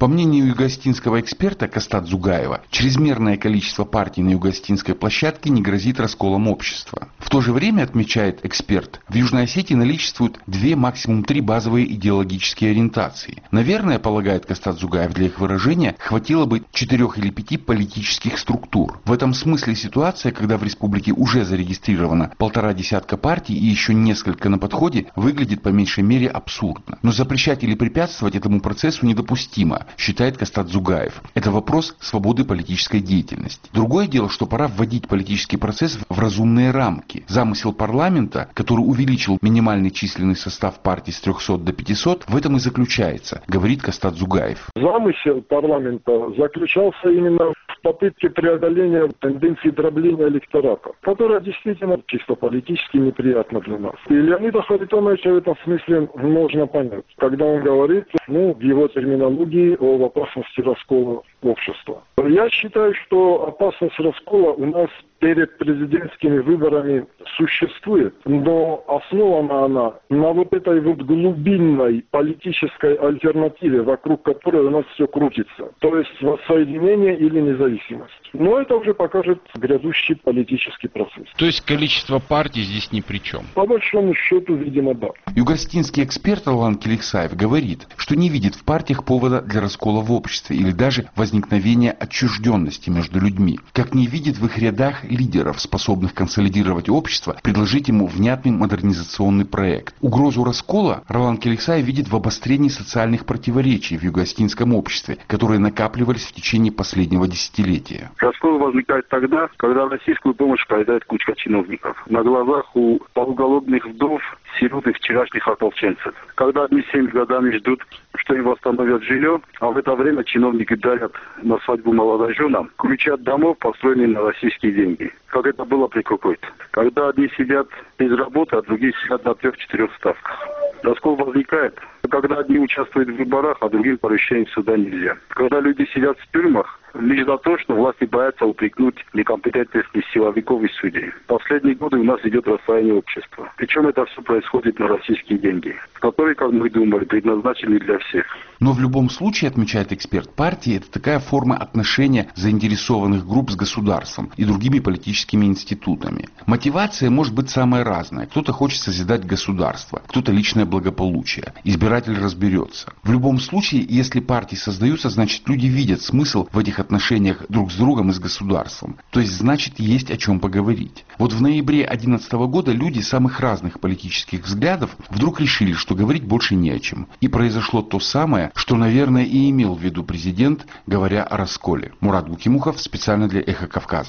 По мнению югоостинского эксперта Костат Зугаева, чрезмерное количество партий на югоостинской площадке не грозит расколом общества. В то же время, отмечает эксперт, в Южной Осетии наличествуют 2, максимум 3 базовые идеологические ориентации. Наверное, полагает Костат Зугаев, для их выражения хватило бы 4 или 5 политических структур. В этом смысле ситуация, когда в республике уже зарегистрировано 1,5 десятка партий и еще несколько на подходе, выглядит по меньшей мере абсурдно. Но запрещать или препятствовать этому процессу недопустимо, считает Костат Зугаев. Это вопрос свободы политической деятельности. Другое дело, что пора вводить политический процесс в разумные рамки. Замысел парламента, который увеличил минимальный численный состав партий с 300 до 500, в этом и заключается, говорит Костат Зугаев. Замысел парламента заключался именно в попытке преодоления тенденции дробления электората, которая действительно чисто политически неприятна для нас. И Леонида Харитоновича в этом смысле можно понять, когда он говорит, в его терминологии, о опасности раскола общества. Я считаю, что опасность раскола у нас перед президентскими выборами существует, но основана она на вот этой вот глубинной политической альтернативе, вокруг которой у нас все крутится. То есть воссоединение или независимость. Но это уже покажет грядущий политический процесс. То есть количество партий здесь ни при чем? По большому счету, видимо, да. Югоостинский эксперт Алан Келексаев говорит, что не видит в партиях повода для раскола в обществе или даже возникновения отчужденности между людьми. Как не видит в их рядах лидеров, способных консолидировать общество, предложить ему внятный модернизационный проект. Угрозу раскола Ролан Келексаев видит в обострении социальных противоречий в югоостинском обществе, которые накапливались в течение последнего десятилетия. Раскол возникает тогда, когда в российскую помощь поедает кучка чиновников. На глазах у полуголодных вдов, сирот и вчерашних ополченцев. Когда одни 7 годами ждут, что им восстановят жилье, а в это время чиновники дарят на свадьбу молодоженам ключи от домов, построенные на российские деньги. Как это было при Кукуйте. Когда одни сидят без работы, а другие сидят на 3-4 ставках. Раскол возникает, когда одни участвуют в выборах, а другим по решению суда нельзя. Когда люди сидят в тюрьмах, лишь за то, что власти боятся упрекнуть некомпетентность силовиков и судей. Последние годы у нас идет рассоединение общества. Причем это все происходит на российские деньги, которые, как мы думали, предназначены для всех. Но в любом случае, отмечает эксперт, партии — это такая форма отношения заинтересованных групп с государством и другими политическими институтами. Мотивация может быть самая разная. Кто-то хочет созидать государство, кто-то личное благополучие. Избиратель разберется. В любом случае, если партии создаются, значит люди видят смысл в этих отношениях друг с другом и с государством. То есть, значит, есть о чем поговорить. Вот в ноябре 2011 года люди самых разных политических взглядов вдруг решили, что говорить больше не о чем. И произошло то самое, что, наверное, и имел в виду президент, говоря о расколе. Мурат Букимухов, специально для «Эхо Кавказа».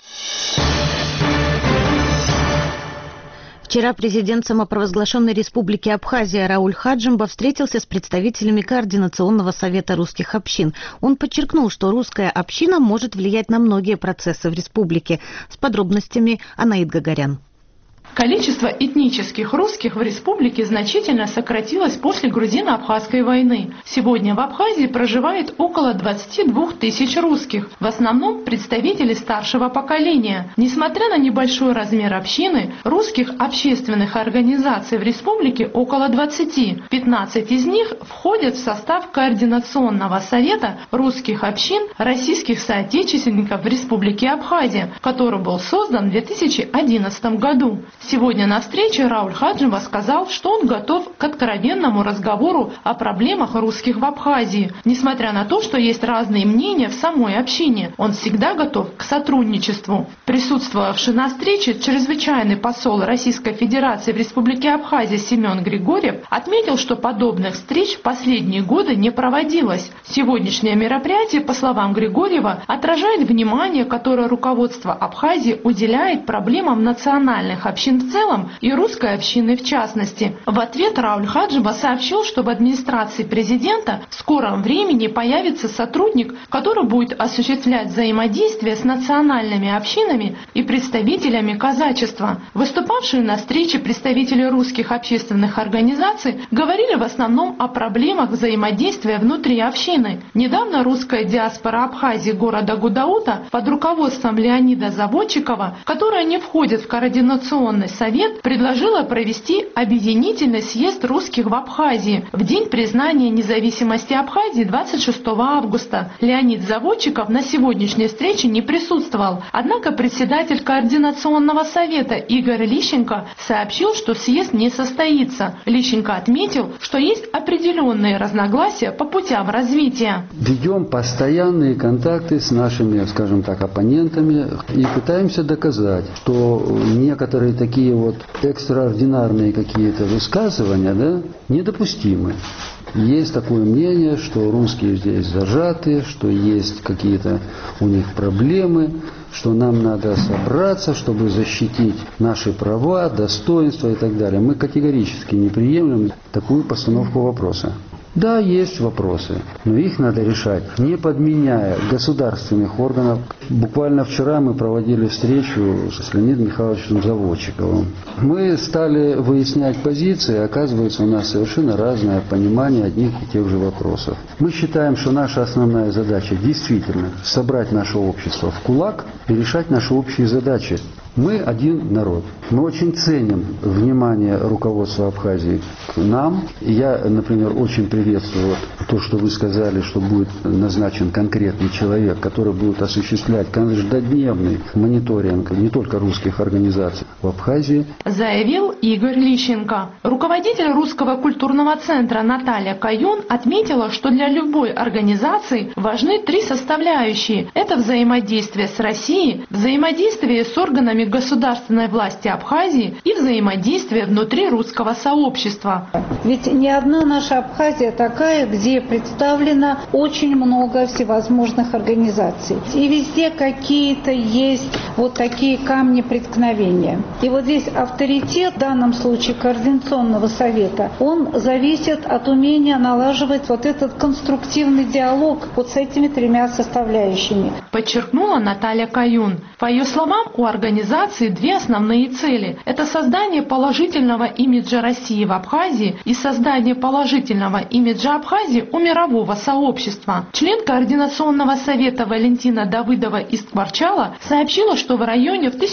Вчера президент самопровозглашенной республики Абхазия Рауль Хаджимба встретился с представителями Координационного совета русских общин. Он подчеркнул, что русская община может влиять на многие процессы в республике. С подробностями Анаид Гагарян. Количество этнических русских в республике значительно сократилось после грузино-абхазской войны. Сегодня в Абхазии проживает около 22 тысяч русских, в основном представители старшего поколения. Несмотря на небольшой размер общины, русских общественных организаций в республике около 20. 15 из них входят в состав Координационного совета русских общин российских соотечественников в республике Абхазия, который был создан в 2011 году. Сегодня на встрече Рауль Хаджимба сказал, что он готов к откровенному разговору о проблемах русских в Абхазии. Несмотря на то, что есть разные мнения в самой общине, он всегда готов к сотрудничеству. Присутствовавший на встрече чрезвычайный посол Российской Федерации в Республике Абхазия Семен Григорьев отметил, что подобных встреч в последние годы не проводилось. Сегодняшнее мероприятие, по словам Григорьева, отражает внимание, которое руководство Абхазии уделяет проблемам национальных общин в целом и русской общины в частности. В ответ Рауль Хаджимба сообщил, что в администрации президента в скором времени появится сотрудник, который будет осуществлять взаимодействие с национальными общинами и представителями казачества. Выступавшие на встрече представители русских общественных организаций говорили в основном о проблемах взаимодействия внутри общины. Недавно русская диаспора Абхазии города Гудаута под руководством Леонида Заводчикова, которая не входит в Координационный Координационный совет предложила провести объединительный съезд русских в Абхазии в день признания независимости Абхазии 26 августа. Леонид Заводчиков на сегодняшней встрече не присутствовал. Однако председатель Координационного совета Игорь Лищенко сообщил, что съезд не состоится. Лищенко отметил, что есть определенные разногласия по путям развития. Ведем постоянные контакты с нашими, скажем так, оппонентами и пытаемся доказать, что некоторые такие вот экстраординарные какие-то высказывания, да, недопустимы. Есть такое мнение, что русские здесь зажаты, что есть какие-то у них проблемы, что нам надо собраться, чтобы защитить наши права, достоинства и так далее. Мы категорически не приемлем такую постановку вопроса. Да, есть вопросы, но их надо решать, не подменяя государственных органов. Буквально вчера мы проводили встречу с Леонидом Михайловичем Заводчиковым. Мы стали выяснять позиции, оказывается, у нас совершенно разное понимание одних и тех же вопросов. Мы считаем, что наша основная задача действительно собрать наше общество в кулак и решать наши общие задачи. Мы один народ. Мы очень ценим внимание руководства Абхазии к нам. Я, например, очень приветствую то, что вы сказали, что будет назначен конкретный человек, который будет осуществлять каждодневный мониторинг не только русских организаций в Абхазии. Заявил Игорь Лищенко. Руководитель Русского культурного центра Наталья Каюн отметила, что для любой организации важны три составляющие. Это взаимодействие с Россией, взаимодействие с органами государственной власти Абхазии и взаимодействие внутри русского сообщества. Ведь не одна наша Абхазия такая, где представлено очень много всевозможных организаций. И везде какие-то есть вот такие камни преткновения. И вот здесь авторитет, в данном случае Координационного совета, он зависит от умения налаживать вот этот конструктивный диалог вот с этими тремя составляющими. Подчеркнула Наталья Каюн. По ее словам, у организации две основные цели. Это создание положительного имиджа России в Абхазии и создание положительного имиджа Абхазии у мирового сообщества. Член Координационного совета Валентина Давыдова из Кварчала сообщила, что в районе в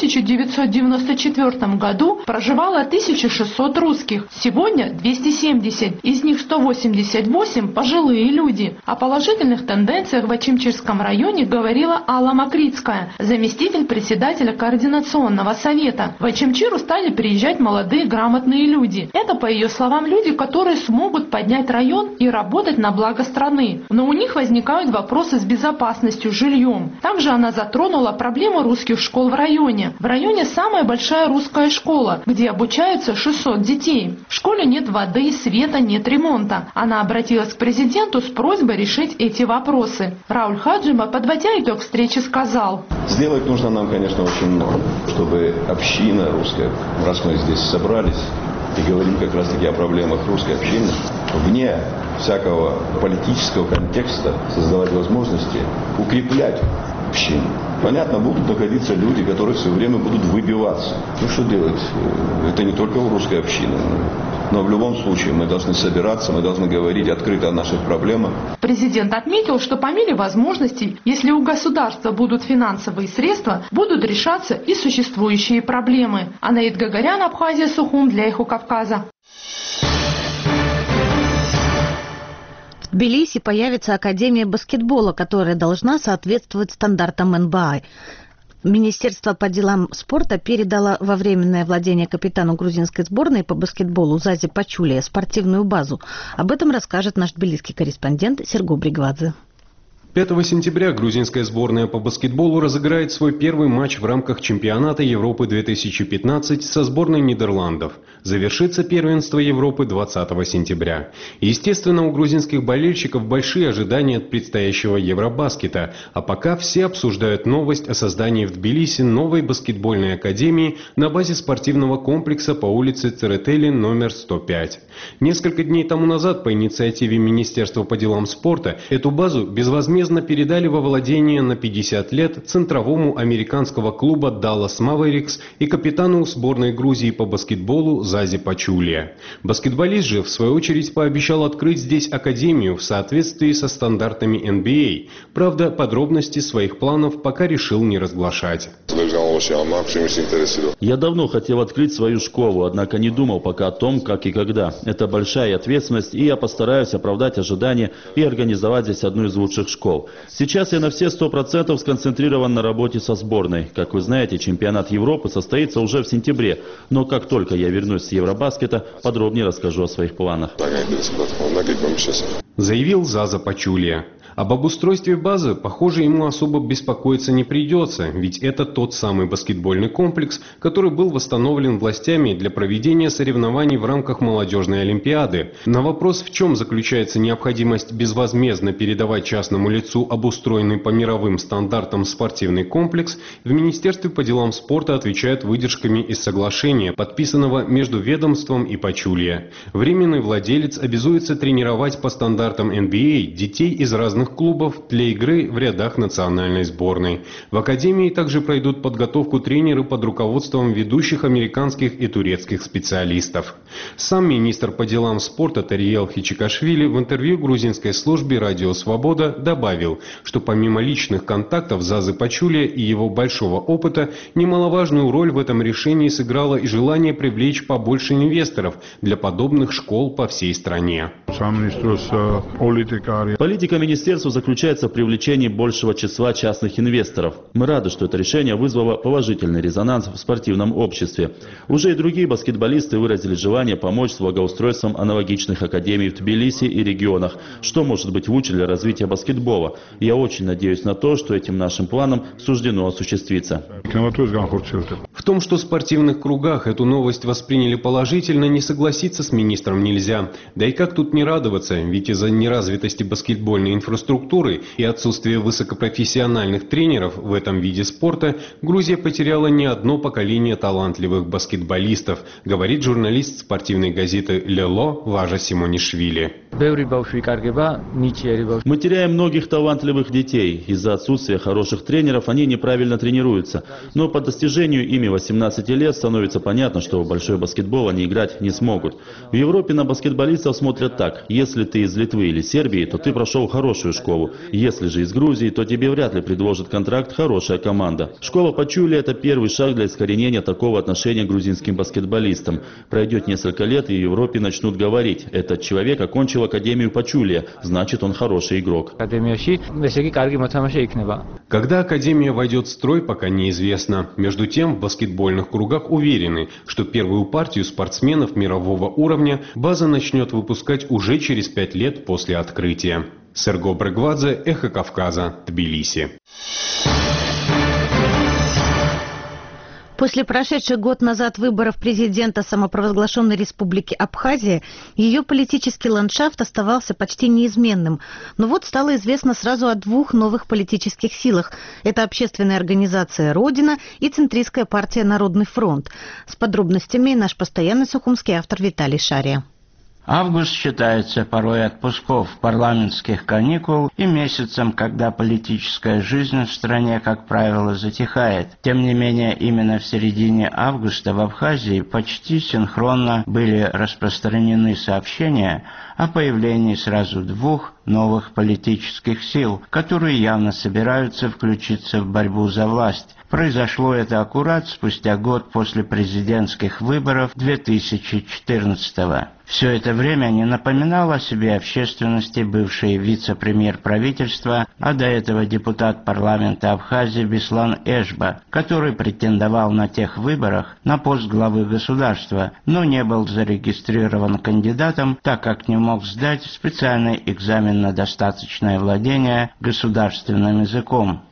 1994 году проживало 1600 русских. Сегодня 270, из них 188 пожилые люди. О положительных тенденциях в Ачимчирском районе говорила Алла Макритская, заместитель председателя Координационного совета. В Ачимчиру стали приезжать молодые грамотные люди. Это, по ее словам, люди, которые смогут поднять район и работать на благо страны. Но у них возникают вопросы с безопасностью, жильем. Также она затронула проблему русских школ в районе. В районе самая большая русская школа, где обучаются 600 детей. В школе нет воды, света, нет ремонта. Она обратилась к президенту с просьбой решить эти вопросы. Рауль Хаджима, подводя итог встречи, сказал: сделать нужно нам, конечно, очень много, чтобы община русская, раз мы здесь собрались и говорим как раз-таки о проблемах русской общины, вне всякого политического контекста создавать возможности укреплять общину. Понятно, будут находиться люди, которые все время будут выбиваться. Ну что делать? Это не только у русской общины. Но в любом случае мы должны собираться, мы должны говорить открыто о наших проблемах. Президент отметил, что по мере возможностей, если у государства будут финансовые средства, будут решаться и существующие проблемы. Анаид Гагарян, Абхазия, Сухум для Эхо Кавказа. В Тбилиси появится Академия баскетбола, которая должна соответствовать стандартам НБА. Министерство по делам спорта передало во временное владение капитану грузинской сборной по баскетболу Зазе Пачулия спортивную базу. Об этом расскажет наш тбилисский корреспондент Серго Бригвадзе. 5 сентября грузинская сборная по баскетболу разыграет свой первый матч в рамках чемпионата Европы 2015 со сборной Нидерландов. Завершится первенство Европы 20 сентября. Естественно, у грузинских болельщиков большие ожидания от предстоящего Евробаскета, а пока все обсуждают новость о создании в Тбилиси новой баскетбольной академии на базе спортивного комплекса по улице Церетели номер 105. Несколько дней тому назад по инициативе Министерства по делам спорта эту базу безвозмездно безвозмездно передали во владение на 50 лет центровому американского клуба Dallas Mavericks и капитану сборной Грузии по баскетболу Зазе Пачулия. Баскетболист же, в свою очередь, пообещал открыть здесь академию в соответствии со стандартами NBA. Правда, подробности своих планов пока решил не разглашать. Я давно хотел открыть свою школу, однако не думал пока о том, как и когда. Это большая ответственность, и я постараюсь оправдать ожидания и организовать здесь одну из лучших школ. Сейчас я на все 100% сконцентрирован на работе со сборной. Как вы знаете, чемпионат Европы состоится уже в сентябре, но как только я вернусь с Евробаскета, подробнее расскажу о своих планах. Заявил Заза Пачулия. Об обустройстве базы, похоже, ему особо беспокоиться не придется, ведь это тот самый баскетбольный комплекс, который был восстановлен властями для проведения соревнований в рамках молодежной олимпиады. На вопрос, в чем заключается необходимость безвозмездно передавать частному лицу обустроенный по мировым стандартам спортивный комплекс, в Министерстве по делам спорта отвечают выдержками из соглашения, подписанного между ведомством и Пачулия. Временный владелец обязуется тренировать по стандартам NBA детей из разных клубов для игры в рядах национальной сборной. В академии также пройдут подготовку тренеры под руководством ведущих американских и турецких специалистов. Сам министр по делам спорта Тариел Хичикашвили в интервью грузинской службе «Радио Свобода» добавил, что помимо личных контактов Зазы Пачулия и его большого опыта, немаловажную роль в этом решении сыграло и желание привлечь побольше инвесторов для подобных школ по всей стране. Политика министерства заключается в привлечении большего числа частных инвесторов. Мы рады, что это решение вызвало положительный резонанс в спортивном обществе. Уже и другие баскетболисты выразили желание помочь с благоустройством аналогичных академий в Тбилиси и регионах. Что может быть лучше для развития баскетбола? Я очень надеюсь на то, что этим нашим планам суждено осуществиться. В том, что в спортивных кругах эту новость восприняли положительно, не согласиться с министром нельзя. Да и как тут не радоваться, ведь из-за неразвитости баскетбольной инфраструктуры и отсутствия высокопрофессиональных тренеров в этом виде спорта Грузия потеряла не одно поколение талантливых баскетболистов, говорит журналист спортивной газеты «Лело» Важа Симонишвили. Мы теряем многих талантливых детей. Из-за отсутствия хороших тренеров они неправильно тренируются. Но по достижению ими 18 лет становится понятно, что в большой баскетбол они играть не смогут. В Европе на баскетболистов смотрят так. Если ты из Литвы или Сербии, то ты прошел хорошую школу. Если же из Грузии, то тебе вряд ли предложит контракт хорошая команда. Школа Пачулия – это первый шаг для искоренения такого отношения к грузинским баскетболистам. Пройдет несколько лет, и в Европе начнут говорить: этот человек окончил академию Пачулия, значит, он хороший игрок. Когда академия войдет в строй, пока неизвестно. Между тем, в баскетбольных кругах уверены, что первую партию спортсменов мирового уровня база начнет выпускать уже через 5 лет после открытия. Серго Брегвадзе, Эхо Кавказа, Тбилиси. После прошедших год назад выборов президента самопровозглашенной республики Абхазия, ее политический ландшафт оставался почти неизменным. Но вот стало известно сразу о двух новых политических силах. Это общественная организация «Родина» и центристская партия «Народный фронт». С подробностями наш постоянный сухумский автор Виталий Шария. Август считается порой отпусков парламентских каникул и месяцем, когда политическая жизнь в стране, как правило, затихает. Тем не менее, именно в середине августа в Абхазии почти синхронно были распространены сообщения о появлении сразу двух новых политических сил, которые явно собираются включиться в борьбу за власть. Произошло это аккурат спустя год после президентских выборов 2014-го. Все это время не напоминал о себе общественности бывший вице-премьер правительства, а до этого депутат парламента Абхазии Беслан Эшба, который претендовал на тех выборах на пост главы государства, но не был зарегистрирован кандидатом, так как не мог сдать специальный экзамен на достаточное владение государственным языком.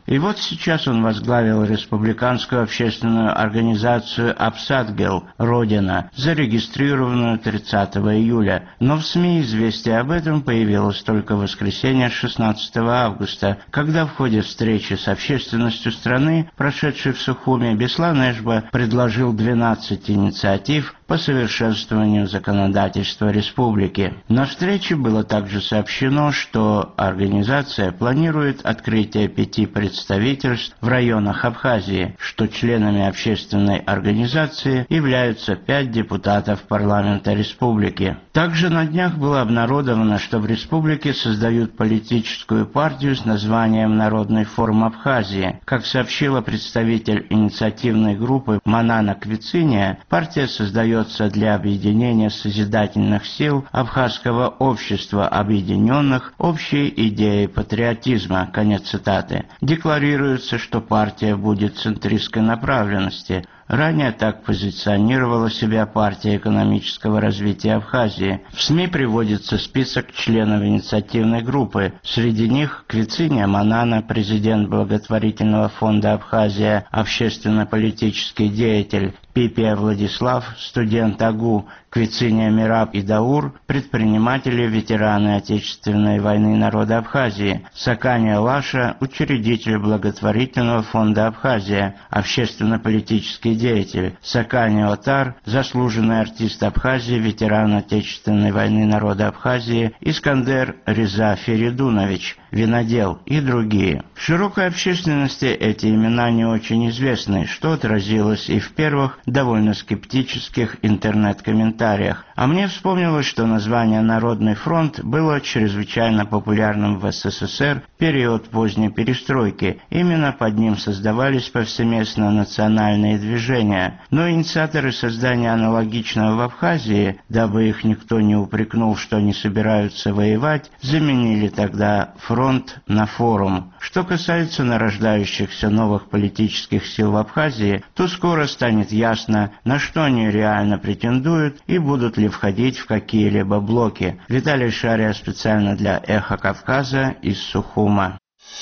И вот сейчас он возглавил республиканскую общественную организацию «Апсадгел» «Родина», зарегистрированную 30 июля. Но в СМИ известие об этом появилось только в воскресенье 16 августа, когда в ходе встречи с общественностью страны, прошедшей в Сухуме, Беслан Эшба предложил 12 инициатив по совершенствованию законодательства республики. На встрече было также сообщено, что организация планирует открытие 5 представительств в районах Абхазии, что членами общественной организации являются 5 депутатов парламента республики. Также на днях было обнародовано, что в республике создают политическую партию с названием «Народный форум Абхазии». Как сообщила представитель инициативной группы Манана Квициния, партия создается для объединения созидательных сил абхазского общества, объединенных общей идеей патриотизма. Конец цитаты. Декларируется, что партия будет центристской направленности. Ранее так позиционировала себя партия экономического развития Абхазии. В СМИ приводится список членов инициативной группы. Среди них Квициния Манана, президент благотворительного фонда Абхазия, общественно-политический деятель, Пипия Владислав, студент АГУ, Квициния Мираб и Даур, предприниматели, ветераны Отечественной войны народа Абхазии, Сакания Лаша, учредитель благотворительного фонда Абхазия, общественно-политический деятель, Сакания Отар, заслуженный артист Абхазии, ветеран Отечественной войны народа Абхазии, Искандер Реза Феридунович, винодел и другие. Широкой общественности эти имена не очень известны, что отразилось и в первых, довольно скептических интернет-комментариях. А мне вспомнилось, что название «Народный фронт» было чрезвычайно популярным в СССР в период поздней перестройки. Именно под ним создавались повсеместно национальные движения. Но инициаторы создания аналогичного в Абхазии, дабы их никто не упрекнул, что они собираются воевать, заменили тогда фронт на форум. Что касается нарождающихся новых политических сил в Абхазии, то скоро станет ясно, на что они реально претендуют и будут ли входить в какие-либо блоки. Виталий Шария специально для «Эхо Кавказа» из Сухума.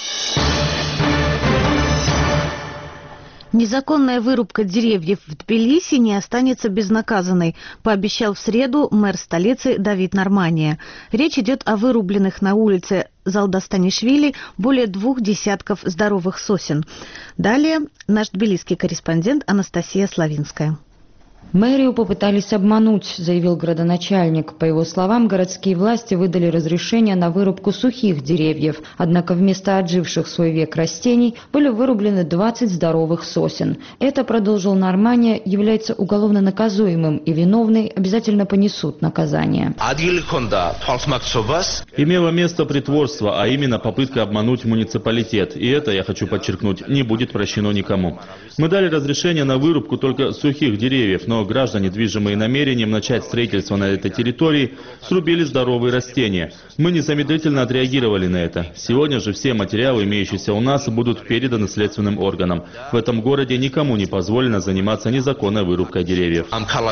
Незаконная вырубка деревьев в Тбилиси не останется безнаказанной, пообещал в среду мэр столицы Давид Нормания. Речь идет о вырубленных на улице Залдастанишвили более 2 десятков здоровых сосен. Далее наш тбилисский корреспондент Анастасия Славинская. Мэрию попытались обмануть, заявил градоначальник. По его словам, городские власти выдали разрешение на вырубку сухих деревьев, однако вместо отживших свой век растений были вырублены 20 здоровых сосен. Это, продолжил Нормания, является уголовно наказуемым, и виновные обязательно понесут наказание. Имело место притворство, а именно попытка обмануть муниципалитет. И это, я хочу подчеркнуть, не будет прощено никому. Мы дали разрешение на вырубку только сухих деревьев, но граждане, движимые намерением начать строительство на этой территории, срубили здоровые растения. Мы незамедлительно отреагировали на это. Сегодня же все материалы, имеющиеся у нас, будут переданы следственным органам. В этом городе никому не позволено заниматься незаконной вырубкой деревьев.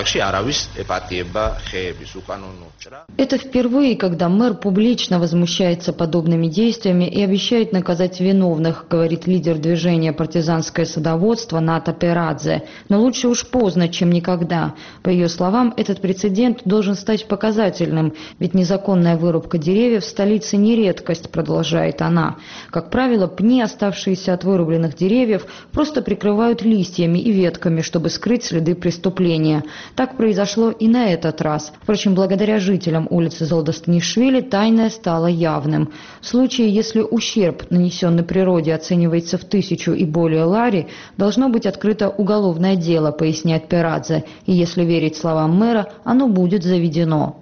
Это впервые, когда мэр публично возмущается подобными действиями и обещает наказать виновных, говорит лидер движения «Партизанское садоводство» Ната Перадзе. Но лучше уж поздно, чем никогда. По ее словам, этот прецедент должен стать показательным, ведь незаконная вырубка деревьев в столице не редкость, продолжает она. Как правило, пни, оставшиеся от вырубленных деревьев, просто прикрывают листьями и ветками, чтобы скрыть следы преступления. Так произошло и на этот раз. Впрочем, благодаря жителям улицы Залдастанишвили тайное стало явным. В случае, если ущерб, нанесенный природе, оценивается в 1000 и более лари, должно быть открыто уголовное дело, поясняет Перадзе, и если верить словам мэра, оно будет заведено.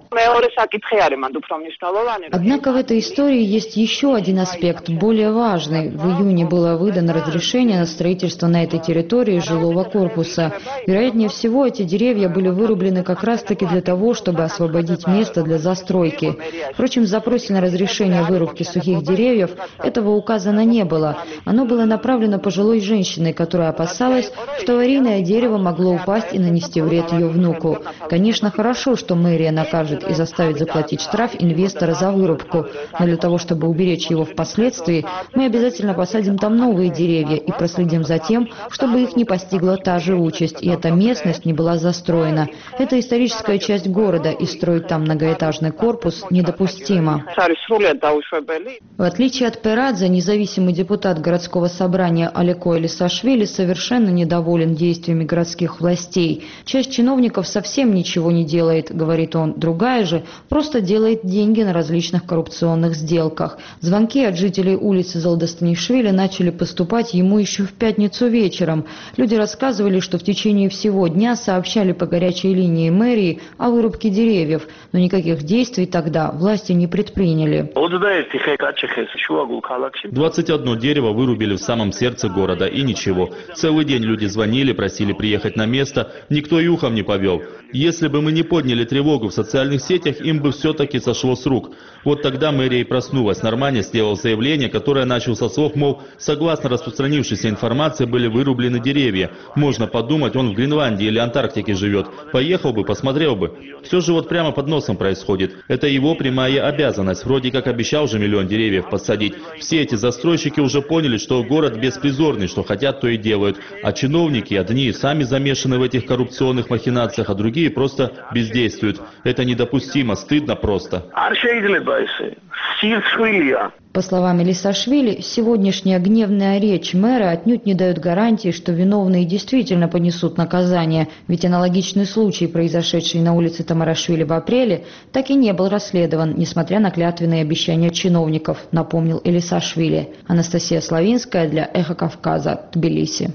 Однако в этой истории есть еще один аспект, более важный. В июне было выдано разрешение на строительство на этой территории жилого корпуса. Вероятнее всего, эти деревья были вырублены как раз-таки для того, чтобы освободить место для застройки. Впрочем, в запросе на разрешение вырубки сухих деревьев этого указано не было. Оно было направлено пожилой женщине, которая опасалась, что аварийное дерево могло упасть и нанести вред ее внуку. Конечно, хорошо, что мэрия накажет и заставит заплатить штраф инвестора за вырубку, но для того, чтобы уберечь его впоследствии, мы обязательно посадим там новые деревья и проследим за тем, чтобы их не постигла та же участь, и эта местность не была застроена. Это историческая часть города, и строить там многоэтажный корпус недопустимо. В отличие от Перадзе, независимый депутат городского собрания Алеко Элисашвили совершенно недоволен действиями городских властей. Часть чиновников совсем ничего не делает, говорит он, другая же просто делает деньги на различных коррупционных сделках. Звонки от жителей улицы Золдостанишвили начали поступать ему еще в пятницу вечером. Люди рассказывали, что в течение всего дня сообщали по горячей линии мэрии о вырубке деревьев, но никаких действий тогда власти не предприняли. 21 дерево вырубили в самом сердце города, и ничего. Целый день люди звонили, просили приехать на место, никто и ухом не повел. Если бы мы не подняли тревогу в социальных сетях, им бы все-таки сошло с рук. Вот тогда мэрия и проснулась. Нормально сделал заявление, которое начал со слов, мол, согласно распространившейся информации, были вырублены деревья. Можно подумать, он в Гренландии или Антарктике живет. Поехал бы, посмотрел бы. Все же вот прямо под носом происходит. Это его прямая обязанность. Вроде как обещал же 1 миллион деревьев посадить. Все эти застройщики уже поняли, что город беспризорный, что хотят, то и делают. А чиновники, одни сами замешаны в этих коррупционных махинациях, а другие просто бездействуют. Это недопустимо, стыдно просто. По словам Элисашвили, сегодняшняя гневная речь мэра отнюдь не дает гарантии, что виновные действительно понесут наказание, ведь аналогичный случай, произошедший на улице Тамарашвили в апреле, так и не был расследован, несмотря на клятвенные обещания чиновников, напомнил Элисашвили. Анастасия Славинская для «Эхо Кавказа», Тбилиси.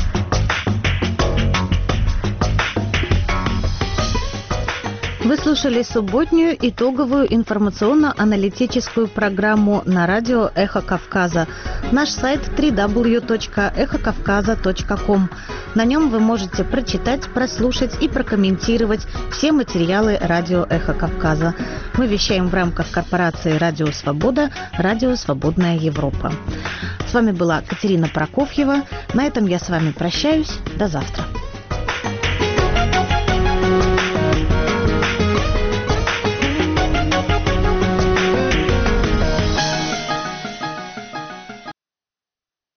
Вы слушали субботнюю итоговую информационно-аналитическую программу на радио «Эхо Кавказа». Наш сайт www.эхокавказа.ком. На нем вы можете прочитать, прослушать и прокомментировать все материалы радио «Эхо Кавказа». Мы вещаем в рамках корпорации «Радио Свобода», «Радио Свободная Европа». С вами была Катерина Прокофьева. На этом я с вами прощаюсь. До завтра.